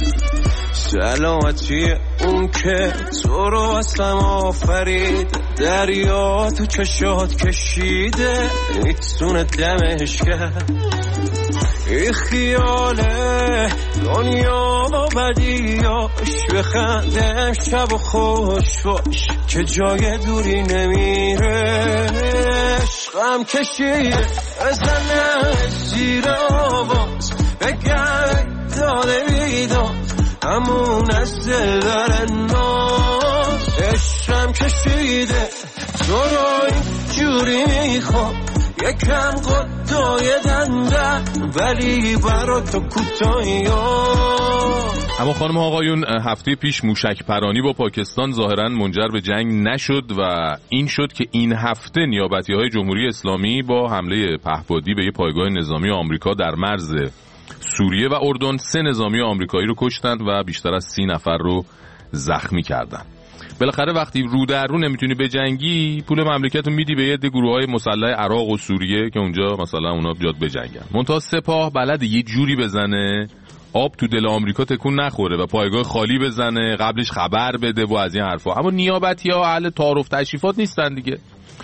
سلامتی اون که تو رو اصلا آفرید، دریا تو چشات کشیده، میتونه دمش کرد. این خیاله دنیا و بدیاش، بخنده شب و خوش باش که جای دوری نمیره. عشقم کشیده بزنه زیر آواز، بگرد داده بیداد همون از دل داره ناز. عشقم کشیده تو رو اینجوری میخوام، یکم قدای دنده ولی برا تو کوتاهی. اما خانم آقایون، هفته پیش موشک پرانی با پاکستان ظاهراً منجر به جنگ نشد و این شد که این هفته نیابتی‌های جمهوری اسلامی با حمله پهپادی به یک پایگاه نظامی آمریکا در مرز سوریه و اردن 3 نظامی آمریکایی رو کشتند و بیشتر از 30 نفر رو زخمی کردند. بالاخره وقتی رو در رو نمیتونی بجنگی، پول مملکت رو میدی به یه گروه‌های مسلح عراق و سوریه که اونجا مثلا اونا بیاد بجنگن. منتها سپاه بلد یه جوری بزنه آب تو دل آمریکا تکون نخوره و پایگاه خالی بزنه، قبلش خبر بده و از این حرفا. اما نیابتی‌ها اهل تعارف تشریفات نیستن دیگه.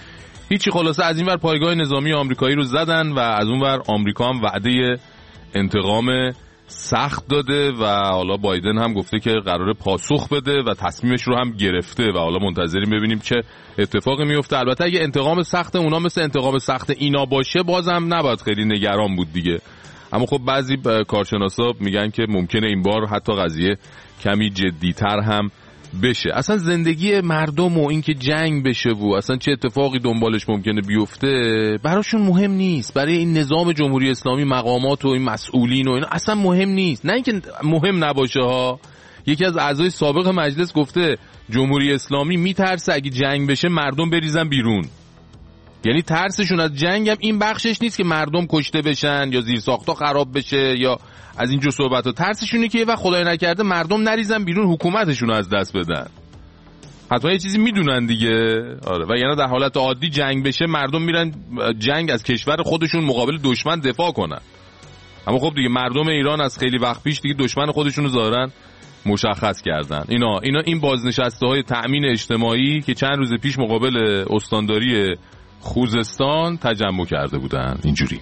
هیچی، خلاصه از این ور پایگاه نظامی آمریکایی رو زدن و از اون ور آمریکا هم وعده انتقام سخت داده و حالا بایدن هم گفته که قراره پاسخ بده و تصمیمش رو هم گرفته و حالا منتظریم ببینیم چه اتفاقی میفته. البته اگه انتقام سخت اونا مثل انتقام سخت اینا باشه بازم نباید خیلی نگران بود دیگه، اما خب بعضی کارشناسا میگن که ممکنه این بار حتی قضیه کمی جدی‌تر هم بشه. اصلا زندگی مردم و اینکه جنگ بشه و اصلا چه اتفاقی دنبالش ممکنه بیفته براشون مهم نیست. برای این نظام جمهوری اسلامی مقامات و این مسئولین و اینا اصلا مهم نیست. نه اینکه مهم نباشه ها، یکی از اعضای سابق مجلس گفته جمهوری اسلامی میترسه اگه جنگ بشه مردم بریزن بیرون. یعنی ترسشون از جنگ هم این بخشش نیست که مردم کشته بشن یا زیرساخت‌ها خراب بشه یا از اینجور صحبت‌ها. ترسشونه که یه وقت خدای نکرده مردم نریزن بیرون حکومتشون رو از دست بدن. حتما یه چیزی میدونن دیگه. آره، و یعنی در حالت عادی جنگ بشه مردم میرن جنگ از کشور خودشون مقابل دشمن دفاع کنن. اما خب دیگه مردم ایران از خیلی وقت پیش دیگه دشمن خودشون رو ظاهراً مشخص کردن. این بازنشسته‌های تأمین اجتماعی که چند روز پیش مقابل استانداری خوزستان تجمع کرده بودن اینجوری.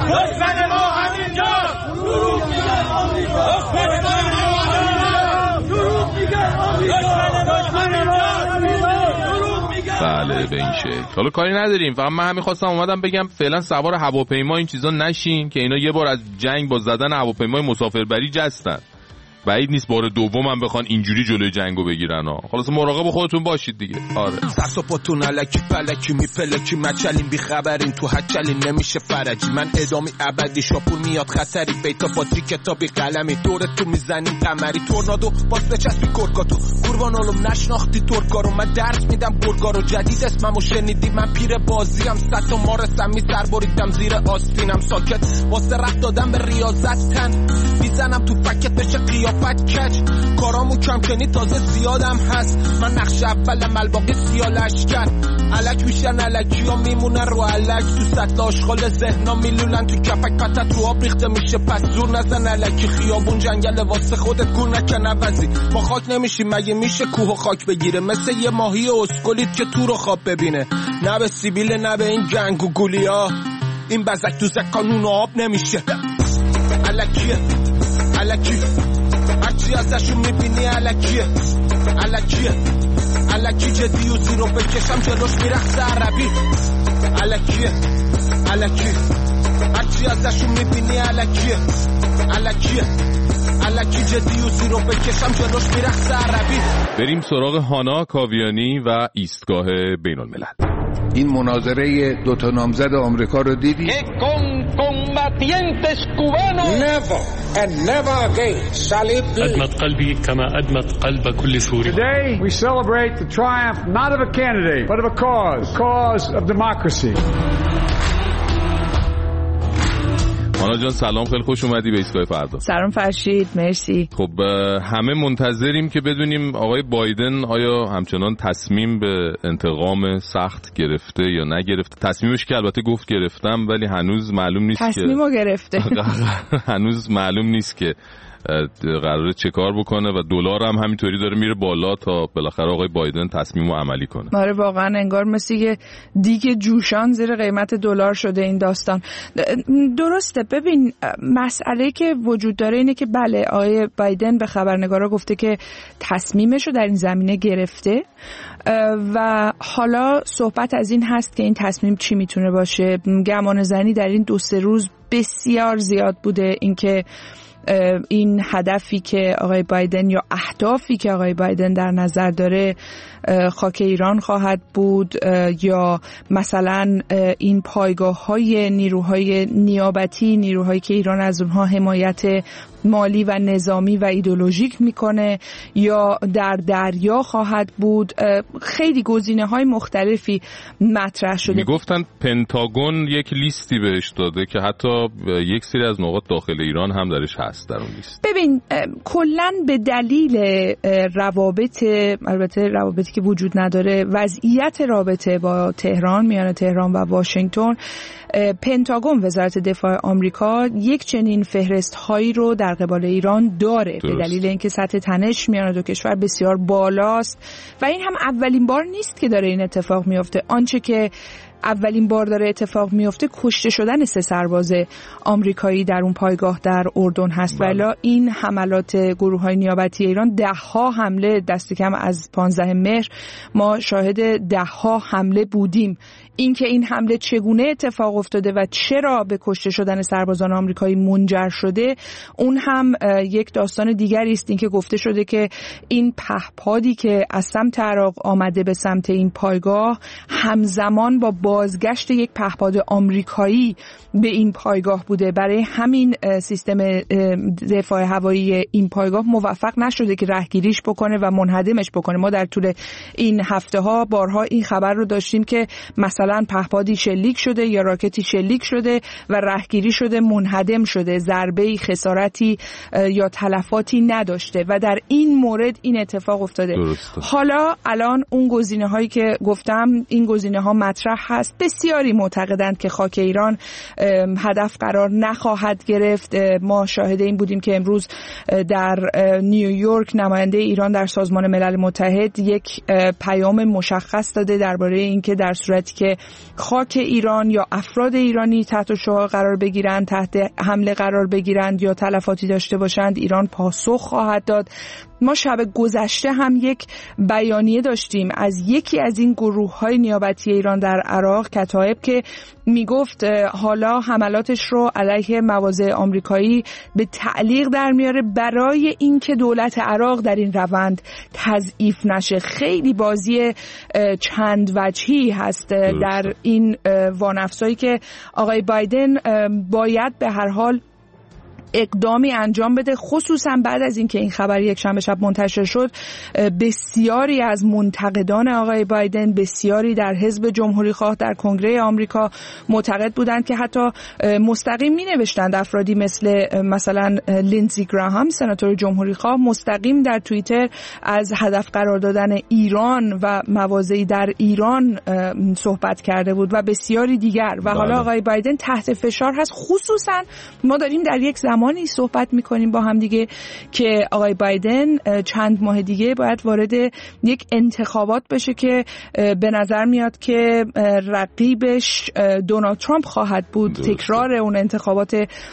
بله به این شکل. حالا کاری نداریم، فقط من همین خواستم اومدم بگم فعلا سوار هواپیما این چیزا نشین که اینا یه بار از جنگ با زدن هواپیمای مسافربری جستن. بعید نیست بار دومم بخوان اینجوری جلوی جنگو بگیرن ها. خلاص مراقب خودتون باشید دیگه. آره سرساپاتون الکی پلکی میپلکی مچلیم بیخبرین تو هچلین نمیشه فرجی من ادامی ابدی شاپور میاد خطری بیتا پاتری کتابی قلمی دورت تو میزنیم قمری تورنادو باز بچسبی کرکاتو قربان علوم نشناختی ترکارو من درس میدم گرگارو جدید اسممو شنیدی من پیر بازیم ست و مارسم سر بریدم زیر آستینم ساکت واسه رفت دادم به ریاضت تن میزنم تو فکت بشه قیافت کج کارامو کم کنی تازه زیادم هست من نقش اولم الباقی سیالش کرد علک میشن علکی ها میمونه رو علک تو سطل آشغال ذهنا میلولن تو کپک پتت رو آب ریخته میشه پس زور نزن علکی خیابون جنگل واسه خودت گور نکن عوضی ما خاک نمیشیم مگه میشه کوه و خاک بگیره مثل یه ماهی اسکولیت که تو رو خواب ببینه نه به سیبیل نه به این گنگ و گولیا این بزک تو زکانون آب نمیشه علکیه علکی هرچی ازشون میبینی علکیه علکیه علکی جدی و زیرو بکشم جلوش میرخصه عربی علکیه علکی هرچی ازشون میبینی علکیه علکیه علکی جدی و زیرو بکشم جلوش میرخصه عربی. بریم سراغ هانا کاویانی و ایستگاه بین الملل. این مناظره دوتا نامزد آمریکا رو دیدی؟ Never and never again shall it be. أدمت قلبي كما أدمت قلب كل سوري. Today we celebrate the triumph not of a candidate but of a cause of democracy. مانا جان سلام، خیلی خوش اومدی به ایستگاه فردا. سلام فرشید، مرسی. خب همه منتظریم که بدونیم آقای بایدن آیا همچنان تصمیم به انتقام سخت گرفته یا نگرفته. تصمیمش که البته گفت گرفتم ولی هنوز معلوم نیست تصمیمو گرفته. هنوز معلوم نیست که قراره چه کار بکنه و دلار هم همینطوری داره میره بالا تا بالاخره آقای بایدن تصمیمو عملی کنه. آره واقعا انگار مثل یه دیگ جوشان زیر قیمت دلار شده این داستان. درسته، ببین مسئله که وجود داره اینه که بله آقای بایدن به خبرنگارا گفته که تصمیمشو در این زمینه گرفته و حالا صحبت از این هست که این تصمیم چی میتونه باشه. گمان زنی در این 2-3 روز بسیار زیاد بوده اینکه این هدفی که آقای بایدن یا اهدافی که آقای بایدن در نظر داره خاک ایران خواهد بود یا مثلا این پایگاه‌های نیروهای نیابتی، نیروهایی که ایران از اونها حمایت مالی و نظامی و ایدئولوژیک میکنه یا در دریا خواهد بود. خیلی گزینه‌های مختلفی مطرح شده. میگفتن پنتاگون یک لیستی بهش داده که حتی یک سری از نقاط داخل ایران هم درش هست در اون لیست. ببین کلاً به دلیل روابط، البته روابطی که وجود نداره، وضعیت رابطه با تهران، میان تهران و واشنگتن، پنتاگون وزارت دفاع آمریکا یک چنین فهرست هایی رو در قبال ایران داره. به دلیل اینکه سطح تنش میان دو کشور بسیار بالاست و این هم اولین بار نیست که داره این اتفاق میفته. آنچه که اولین بار داره اتفاق میفته کشته شدن 3 سرباز آمریکایی در اون پایگاه در اردن هست. ولی این حملات گروه‌های نیابتی ایران 10 حمله دست کم از 15 مهر ما شاهد 10 حمله بودیم. اینکه این حمله چگونه اتفاق افتاده و چرا به کشته شدن سربازان آمریکایی منجر شده اون هم یک داستان دیگری است. اینکه گفته شده که این پهپادی که از سمت عراق آمده به سمت این پایگاه همزمان با بازگشت یک پهپاد آمریکایی به این پایگاه بوده. برای همین سیستم دفاع هوایی این پایگاه موفق نشده که رهگیریش بکنه و منهدمش بکنه. ما در طول این هفته ها بارها این خبر رو داشتیم که مثلا پهپادی شلیک شده یا راکتی شلیک شده و رهگیری شده، منهدم شده، ضربه‌ای، خسارتی یا تلفاتی نداشته و در این مورد این اتفاق افتاده. حالا الان اون گزینه‌هایی که گفتم این گزینه‌ها مطرح هست. بسیاری معتقدند که خاک ایران هدف قرار نخواهد گرفت. ما شاهد این بودیم که امروز در نیویورک نماینده ایران در سازمان ملل متحد یک پیام مشخص داده درباره اینکه در صورتی که خاک ایران یا افراد ایرانی تحت شعاع قرار بگیرند، تحت حمله قرار بگیرند یا تلفاتی داشته باشند، ایران پاسخ خواهد داد. ما شب گذشته هم یک بیانیه داشتیم از یکی از این گروه‌های نیابتی ایران در عراق، کتایب، که میگفت حالا حملاتش رو علیه مواضع آمریکایی به تعلیق در میاره برای اینکه دولت عراق در این روند تضعیف نشه. خیلی بازی چند وجهی هست در این وانفسایی که آقای بایدن باید به هر حال اقدامی انجام بده، خصوصا بعد از اینکه این خبر یک شنبه شب منتشر شد. بسیاری از منتقدان آقای بایدن، بسیاری در حزب جمهوری خواه در کنگره آمریکا معتقد بودند که حتی مستقیم می نوشتند افرادی مثلا لیندزی گراهام سناتور جمهوری خواه مستقیم در توییتر از هدف قرار دادن ایران و مواضعی در ایران صحبت کرده بود و بسیاری دیگر. و حالا آقای بایدن تحت فشار هست. خصوصا ما داریم در یک زمانی صحبت میکنیم با هم دیگه که آقای بایدن چند ماه دیگه باید وارد یک انتخابات بشه که به نظر میاد که رقیبش دونالد ترامپ خواهد بود. تکرار اون انتخابات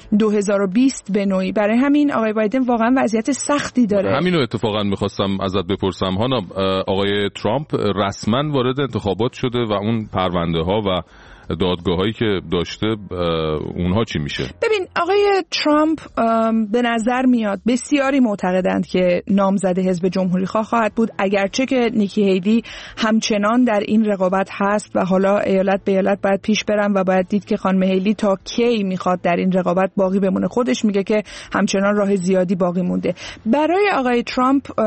2020 به نوعی. برای همین آقای بایدن واقعا وضعیت سختی داره. همینو اتفاقا میخواستم ازت بپرسم هانا، آقای ترامپ رسما وارد انتخابات شده و اون پرونده ها و دادگاهایی که داشته اونها چی میشه؟ ببین آقای ترامپ به نظر میاد بسیاری معتقدند که نامزد حزب جمهوری خواه خواهد بود، اگرچه که نیکی هیلی همچنان در این رقابت هست و حالا ایالت به ایالت باید پیش برن و باید دید که خانم هیلی تا کی میخواد در این رقابت باقی بمونه. خودش میگه که همچنان راه زیادی باقی مونده. برای آقای ترامپ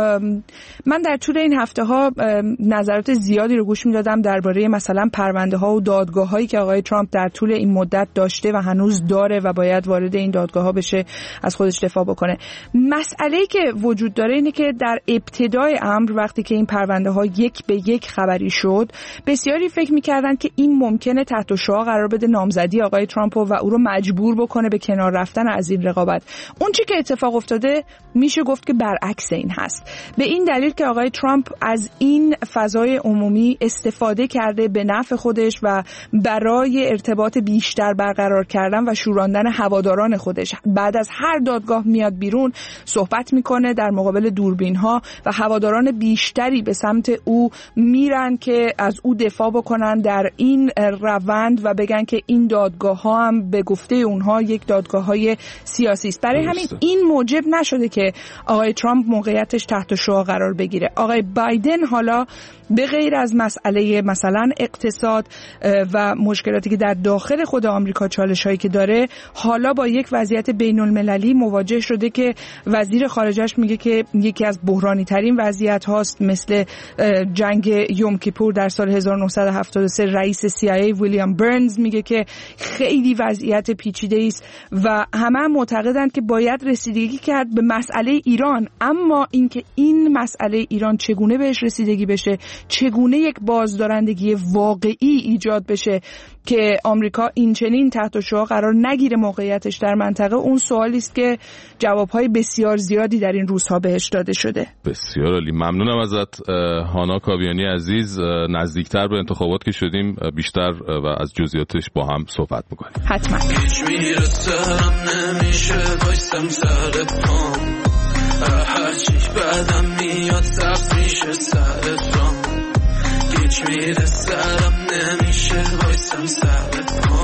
من در طول این هفته ها نظرات زیادی رو گوش میدادم درباره مثلا پرونده ها و دادگاه‌هایی که آقای ترامپ در طول این مدت داشته و هنوز داره و باید وارد این دادگاه‌ها بشه، از خودش دفاع بکنه. مسئله‌ای که وجود داره اینه که در ابتدای امر وقتی که این پرونده ها یک به یک خبری شد، بسیاری فکر می‌کردن که این ممکنه تحت شعاع قرار بده نامزدی آقای ترامپ و او رو مجبور بکنه به کنار رفتن از این رقابت. اون چیزی که اتفاق افتاده میشه گفت که برعکس این هست. به این دلیل که آقای ترامپ از این فضای عمومی استفاده کرده به نفع خودش و برای ارتباط بیشتر برقرار کردن و شوراندن هواداران خودش. بعد از هر دادگاه میاد بیرون، صحبت میکنه در مقابل دوربین ها و هواداران بیشتری به سمت او میرن که از او دفاع بکنن در این روند و بگن که این دادگاه ها هم به گفته اونها یک دادگاه های سیاسی است. برای همین این موجب نشده که آقای ترامپ موقعیتش تحت شعاع قرار بگیره. آقای بایدن حالا به غیر از مسئله مثلا اقتصاد و مشکلاتی که در داخل خود آمریکا، چالش‌هایی که داره، حالا با یک وضعیت بین‌المللی مواجه شده که وزیر خارجه‌اش میگه که یکی از بحرانی ترین وضعیت هاست، مثل جنگ یوم کیپور در سال 1973. رئیس CIA ویلیام برنز میگه که خیلی وضعیت پیچیده است و همه معتقدند که باید رسیدگی کرد به مسئله ایران. اما اینکه این مسئله ایران چگونه بهش رسیدگی بشه، چگونه یک بازدارندگی واقعی ایجاد بشه که آمریکا این چنین تحت شعاع قرار نگیره موقعیتش در منطقه، اون سوالی است که جوابهای بسیار زیادی در این روزها بهش داده شده. بسیار عالی، ممنونم ازت هانا کاویانی عزیز. نزدیکتر به انتخابات که شدیم بیشتر و از جزئیاتش با هم صحبت می‌کنیم. حتما. میرسم نمیشه وایسم سر پام،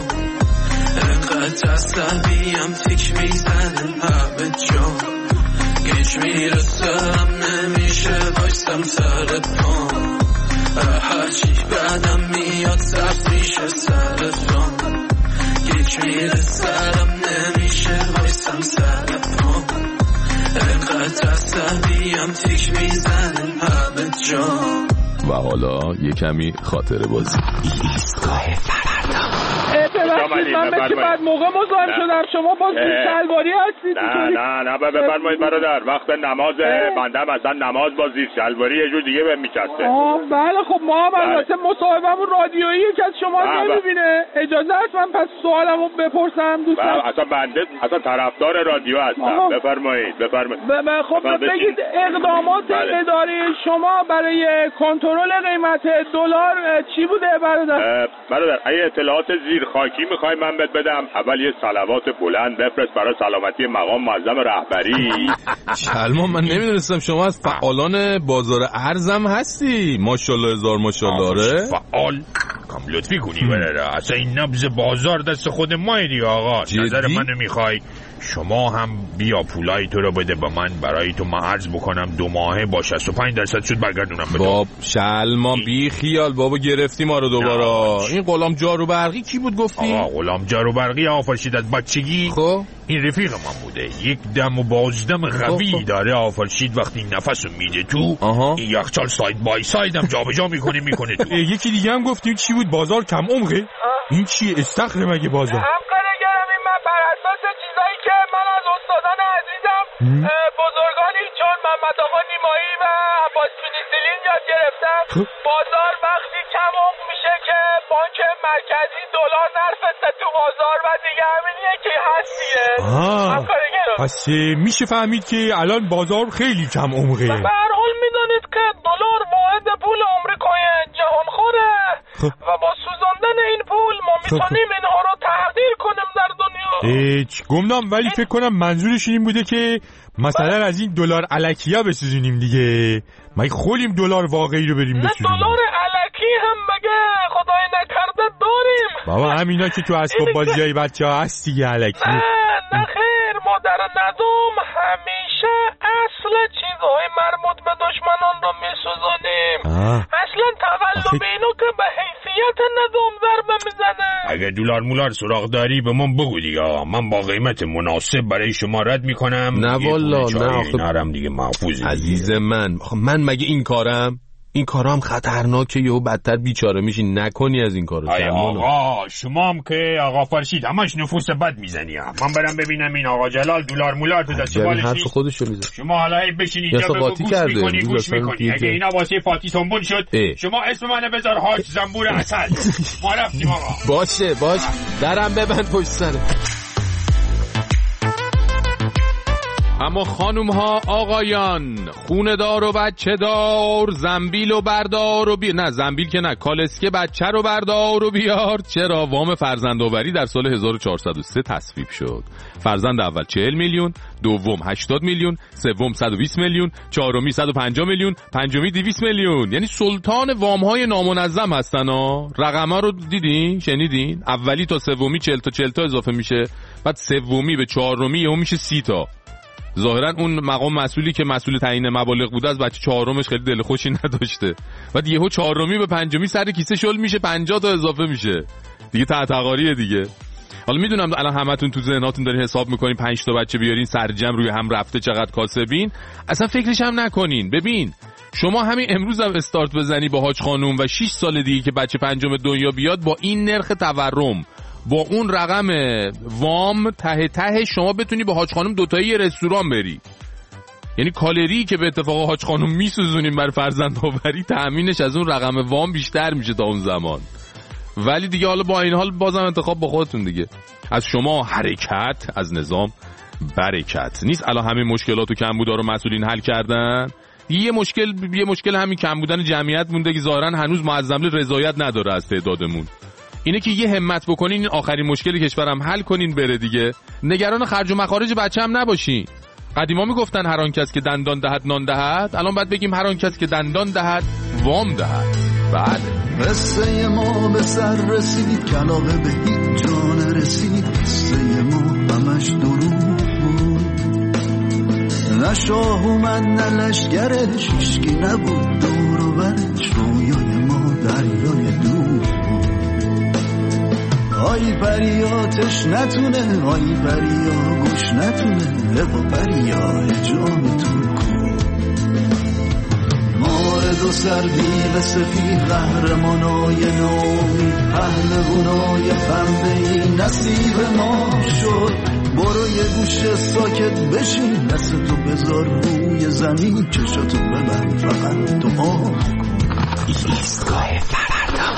انقدر عصبیم تیک میزنم همه جام. گیج میرسم نمیشه وایسم سر پام، هرچی بعدم میاد سبز میشه سر پام. گیج میرسم نمیشه وایسم سر پام، انقدر عصبیم تیک میزنم همه جام. و حالا یه کمی خاطره بازی. ایستگاه فردا. من که بعد موقع مزاحم شدم، شما با زیرشلواری هستید؟ نه بفرمایید برادر، وقت نماز بندم اصلا نماز با زیرشلواری یه جور دیگه بهم میچسته. بله خب ما هم البته مصاحبهمون رادیویی که از شما نمیبینه. اجازه هست من پس سوالمو بپرسم دوستان؟ اصلا بنده اصلا طرفدار رادیو هستم. بفرمایید. خب بگید اقدامات اداره شما برای کنترل قیمت دلار چی بوده برادر؟ برادر اگه اطلاعات زیرخاکی میخوای من بهت بدم، اول یه صلوات بلند بفرست برای سلامتی مقام معظم رهبری. شلمان من نمیدونستم شما از فعالان بازار ارزم هستی. ماشاءالله هزار ماشاءالله. فعال کم لطفی کنی برادر، اصلا این نبض بازار دست خود ما دیگه آقا. نظر منو میخوای شما هم بیا پولای تو رو بده به من، برای تو من عرض بکنم 2 ماهه با 65% شد برگردونم به تو. باب شلمان بی خیال بابا، گرفتی ما رو دوباره. این غلام جارو برقی کی بود گفتی؟ آقا غلام جارو برقی آفرشید از بچگی. خب این رفیق من بوده، یک دم و بازدم قوی داره. آفرشید وقتی نفسو میده تو این یخچال ساید بای ساید هم جابجا میکنه تو. یکی دیگه هم گفتیم چی بود؟ بازار کم عمقه. این چیه؟ استخره مگه بازار؟ بر اساس چیزایی که من از استادان عزیزم بزرگانی چون محمد آقا نیمایی و عباس پنیسیلین یاد گرفتم، بازار وقتی کم عمق میشه که بانک مرکزی دلار نرفته تو بازار و دیگه همینیه که هست دیگه. پس میشه فهمید که الان بازار خیلی کم عمقه. به هر حال میدونید که دلار واحد پول آمریکای جهان خوره و با سوزاندن این پول ما میتونیم اینها رو تغییر کنیم در دنیا. گمنام، ولی فکر کنم منظورش این بوده که مثلا از این دلار الکیا بسوزونیم دیگه. ما خولیم دلار واقعی رو بریم بسوزونیم. دلار الکی هم مگه خدای نکرده داریم. بابا همینا که تو اسباب بازیای بچه‌ها هست دیگه الکی. نه خیر، ما در نظام همیشه اصل چیزهای مربوط به دشمنان رو میسوزونیم. اصلا تقلب اینو که به حیثیت نظام ضربه میزنه. اگه دلار مولار سراغ داری به من بگو دیگه، من با قیمت مناسب برای شما رد میکنم. نه والا نه آخه نرم دیگه محفوظه. عزیز من مگه این کارم خطرناکه، یهو بدتر بیچاره میشی. نکنی از این کارو. آقا شما هم که آقا فرشید همش نفوس بد میزنی. من برم ببینم این آقا جلال دلار مولار تو دست بالش حرف خودشو میزنه. شما حالا بشین اینجا گوش میکنی. اگه اینا واسه فاتی سنبول شد شما اسم منو بذار حاج زنبور عسل. ما رفتیم آقا. باشه درم ببند پشت سر. اما خانوم ها آقایان، خونه دار و بچه دار، زنبیل و بردار و نه زنبیل که نه، کالسکه بچه رو بردار و بیار. چرا؟ وام فرزندآوری در سال 1403 تصویب شد. فرزند اول 40 میلیون، دوم 80 میلیون، سوم 120 میلیون، چهارمی 150 میلیون، پنجمی 200 میلیون. یعنی سلطان وام‌های نامنظم هستن ها. رقما رو دیدین؟ شنیدین؟ اولی تا سومی 40 تا اضافه میشه، بعد سومی به چهارمی یهو میشه 30 تا. ظاهرا اون مقام مسئولی که مسئول تعیین مبالغ بوده از بچه چهارمش خیلی دل خوشی نداشته. بعد یهو چهارمی به پنجمی سر کیسه شل میشه، 50 تا اضافه میشه. دیگه تحتقاریه دیگه. حالا میدونم الان همتون تو ذهناتون دارین حساب میکنین 5 تا بچه بیارین سرجم روی هم رفته چقدر کاسبین. اصلا فکرش هم نکنین. ببین شما همین امروز هم استارت بزنی با حاج خانوم و 6 سال دیگه که بچه پنجم دنیا بیاد، با این نرخ تورم، با اون رقم وام، ته شما بتونی با حاج خانم دوتایی یه رستوران بری. یعنی کالری که به اتفاق حاج خانم میسوزونیم بر فرزندآوری، تأمینش از اون رقم وام بیشتر میشه تا اون زمان. ولی دیگه حالا با این حال بازم انتخاب با خودتون دیگه. از شما حرکت، از نظام برکت. نیست الان همه مشکلات و کمبودا رو مسئولین حل کردن؟ یه مشکل همین کم بودن جمعیت مونده که ظاهرا هنوز معظم رضایت نداره از تعدادمون. اینه که یه همت بکنین این آخرین مشکل کشورم حل کنین بره دیگه. نگران خرج و مخارج بچه‌ام نباشین. قدیما میگفتن هر آن کس که دندان دهد نان دهد، الان باید بگیم هر آن کس که دندان دهد وام دهد. بله. قصه ما به سر رسید، کلاغه به هیچ جا نرسید. قصه ما همش دروغ بود، نه شاه اومد نه لشگرش، هیچکی نبود دور و برش. رویای ما دریای دور بود. آی پریاتش نتونه، آی پریا گوش نتونه، لقا پریا جامتون کن. مارد و سردی و سفید قهرمانای نامی، پهلوانای پنبه‌ای نصیب ما شد. برو یه گوشه ساکت بشین، دست تو بذار روی زمین، چشاتو ببند فقط تو آب کن. ایستگاه فردا.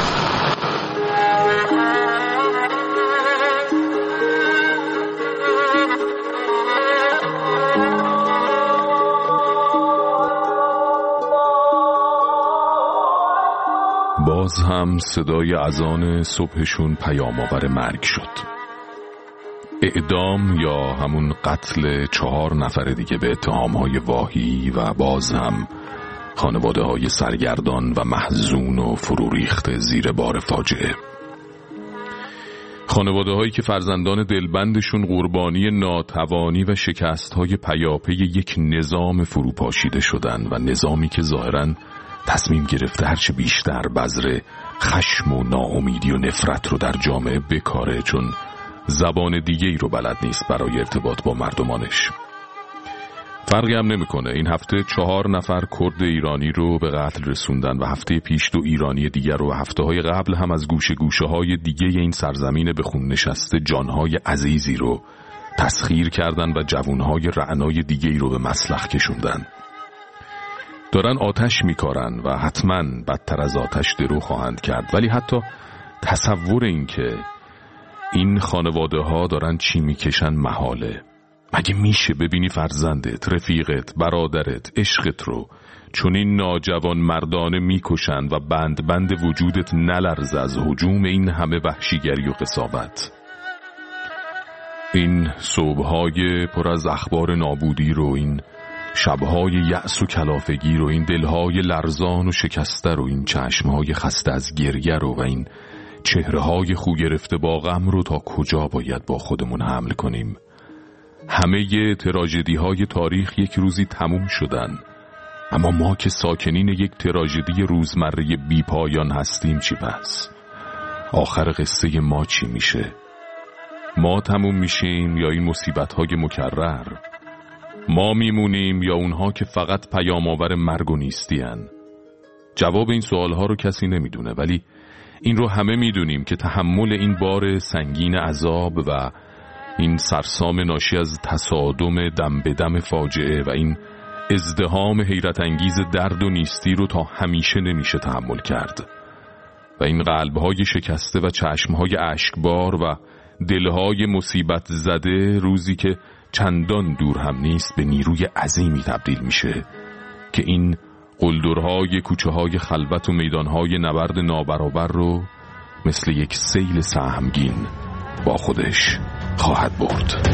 باز هم صدای اذان صبحشون پیام آور مرگ شد. اعدام یا همون قتل 4 نفر دیگه به اتهام‌های واهی و باز هم خانواده‌های سرگردان و محزون و فرو ریخته زیر بار فاجعه. خانواده‌هایی که فرزندان دلبندشون قربانی ناتوانی و شکست‌های پیاپی یک نظام فروپاشیده شدن و نظامی که ظاهراً تصمیم گرفته هرچه بیشتر بذر خشم و ناامیدی و نفرت رو در جامعه بکاره، چون زبان دیگه ای رو بلد نیست برای ارتباط با مردمانش. فرقی هم نمیکنه. این هفته 4 نفر کرد ایرانی رو به قتل رسوندن و هفته پیش 2 ایرانی دیگر رو و هفته‌های قبل هم از گوشه-گوشه‌های دیگه این سرزمین به خون نشسته جانهای عزیزی رو تسخیر کردن و جوانهای رعنای دیگه ای رو به مسلخ کشوندن. دارن آتش میکارن و حتما بدتر از آتش درو خواهند کرد، ولی حتی تصور این که این خانواده ها دارن چی میکشن محاله. مگه میشه ببینی فرزندت، رفیقت، برادرت، عشقت رو چون این ناجوان مردانه میکشن و بند وجودت نلرزه از هجوم این همه وحشیگری و قساوت؟ این صبحهای پر از اخبار نابودی رو، این شبهای یأس و کلافگی رو، این دلهای لرزان و شکسته رو، این چشمهای خسته از گریه رو و این چهرههای خو گرفته با غم رو تا کجا باید با خودمون حمل کنیم؟ همه تراژدی‌های تاریخ یک روزی تموم شدن، اما ما که ساکنین یک تراژدی روزمره بی پایان هستیم چی بس؟ آخر قصه ما چی میشه؟ ما تموم میشیم یا این مصیبت‌های مکرر؟ ما میمونیم یا اونها که فقط پیام آور مرگ و نیستی هن؟ جواب این سوالها رو کسی نمیدونه، ولی این رو همه میدونیم که تحمل این بار سنگین عذاب و این سرسام ناشی از تصادم دم به دم فاجعه و این ازدحام حیرت انگیز درد و نیستی رو تا همیشه نمیشه تحمل کرد و این قلبهای شکسته و چشمهای اشکبار و دلهای مصیبت زده روزی که چندان دور هم نیست به نیروی عظیمی تبدیل میشه که این قلدرهای کوچه های خلوت و میدانهای نبرد نابرابر رو مثل یک سیل سهمگین با خودش خواهد برد.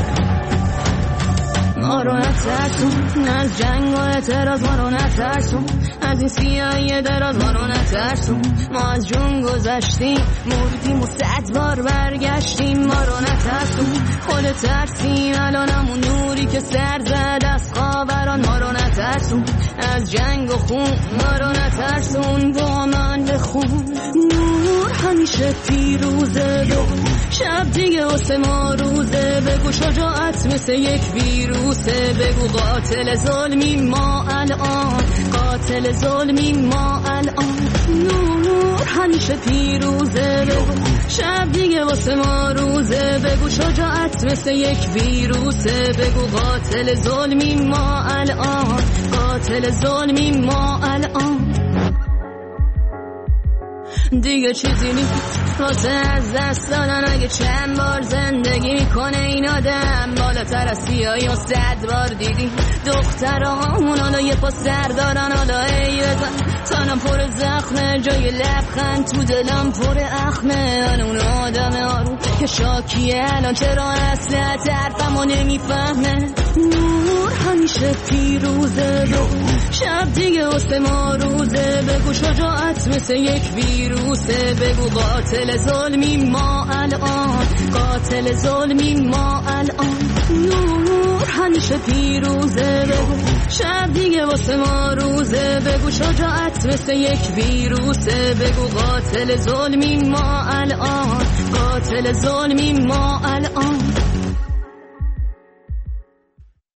ما رو نترسون از جنگ و اعتراض، ما رو نترسون از این سیاهی دراز، ما رو نترسون. ما از جون گذشتیم مردیم و 100 بار برگشتیم، ما رو نترسون. خود ترسیم الانمون نوری که سر زد از خاوران، ما رو نترسون از جنگ و خون، ما رو نترسون. با من بخون نور همیشه پیروزه، شب دیگه واسه ما روزه. بگو شجاعت مثل یک ویروسه، بگو قاتل ظلمی ما الان، قاتل ظلمی ما الان. نور همیشه پیروزه، بگو شب دیگه واسه ما روزه. بگو شجاعت مثل یک ویروسه، بگو قاتل ظلمی ما الان، قاتل ظلمی ما الان. دیگه چیزی نیست واسه از دست دادن. اگه چند بار زندگی میکنه این آدم بالاتر از سیاهی و 100 بار دیدی دخترامون حالا یه پا سر دارن. حالا ای بزن تنم پر زخمه جای لبخند تو دلم پر اخمه. من اون آدم آروم که شاکیه الان چرا اصلا طرفمو نمیفهمه. نور همیشه پیروزه شب دیگه واسه ما روزه. بگو شجاعت مثل یک ویروسه. بگو قاتل ظلمی ما الان قاتل ظلمی ما الان. نور همیشه پیروزه بگو شب دیگه واسه ما روزه. بگو شجاعت مثل یک ویروسه. بگو قاتل ظلمی ما الان قاتل ظلمی ما الان.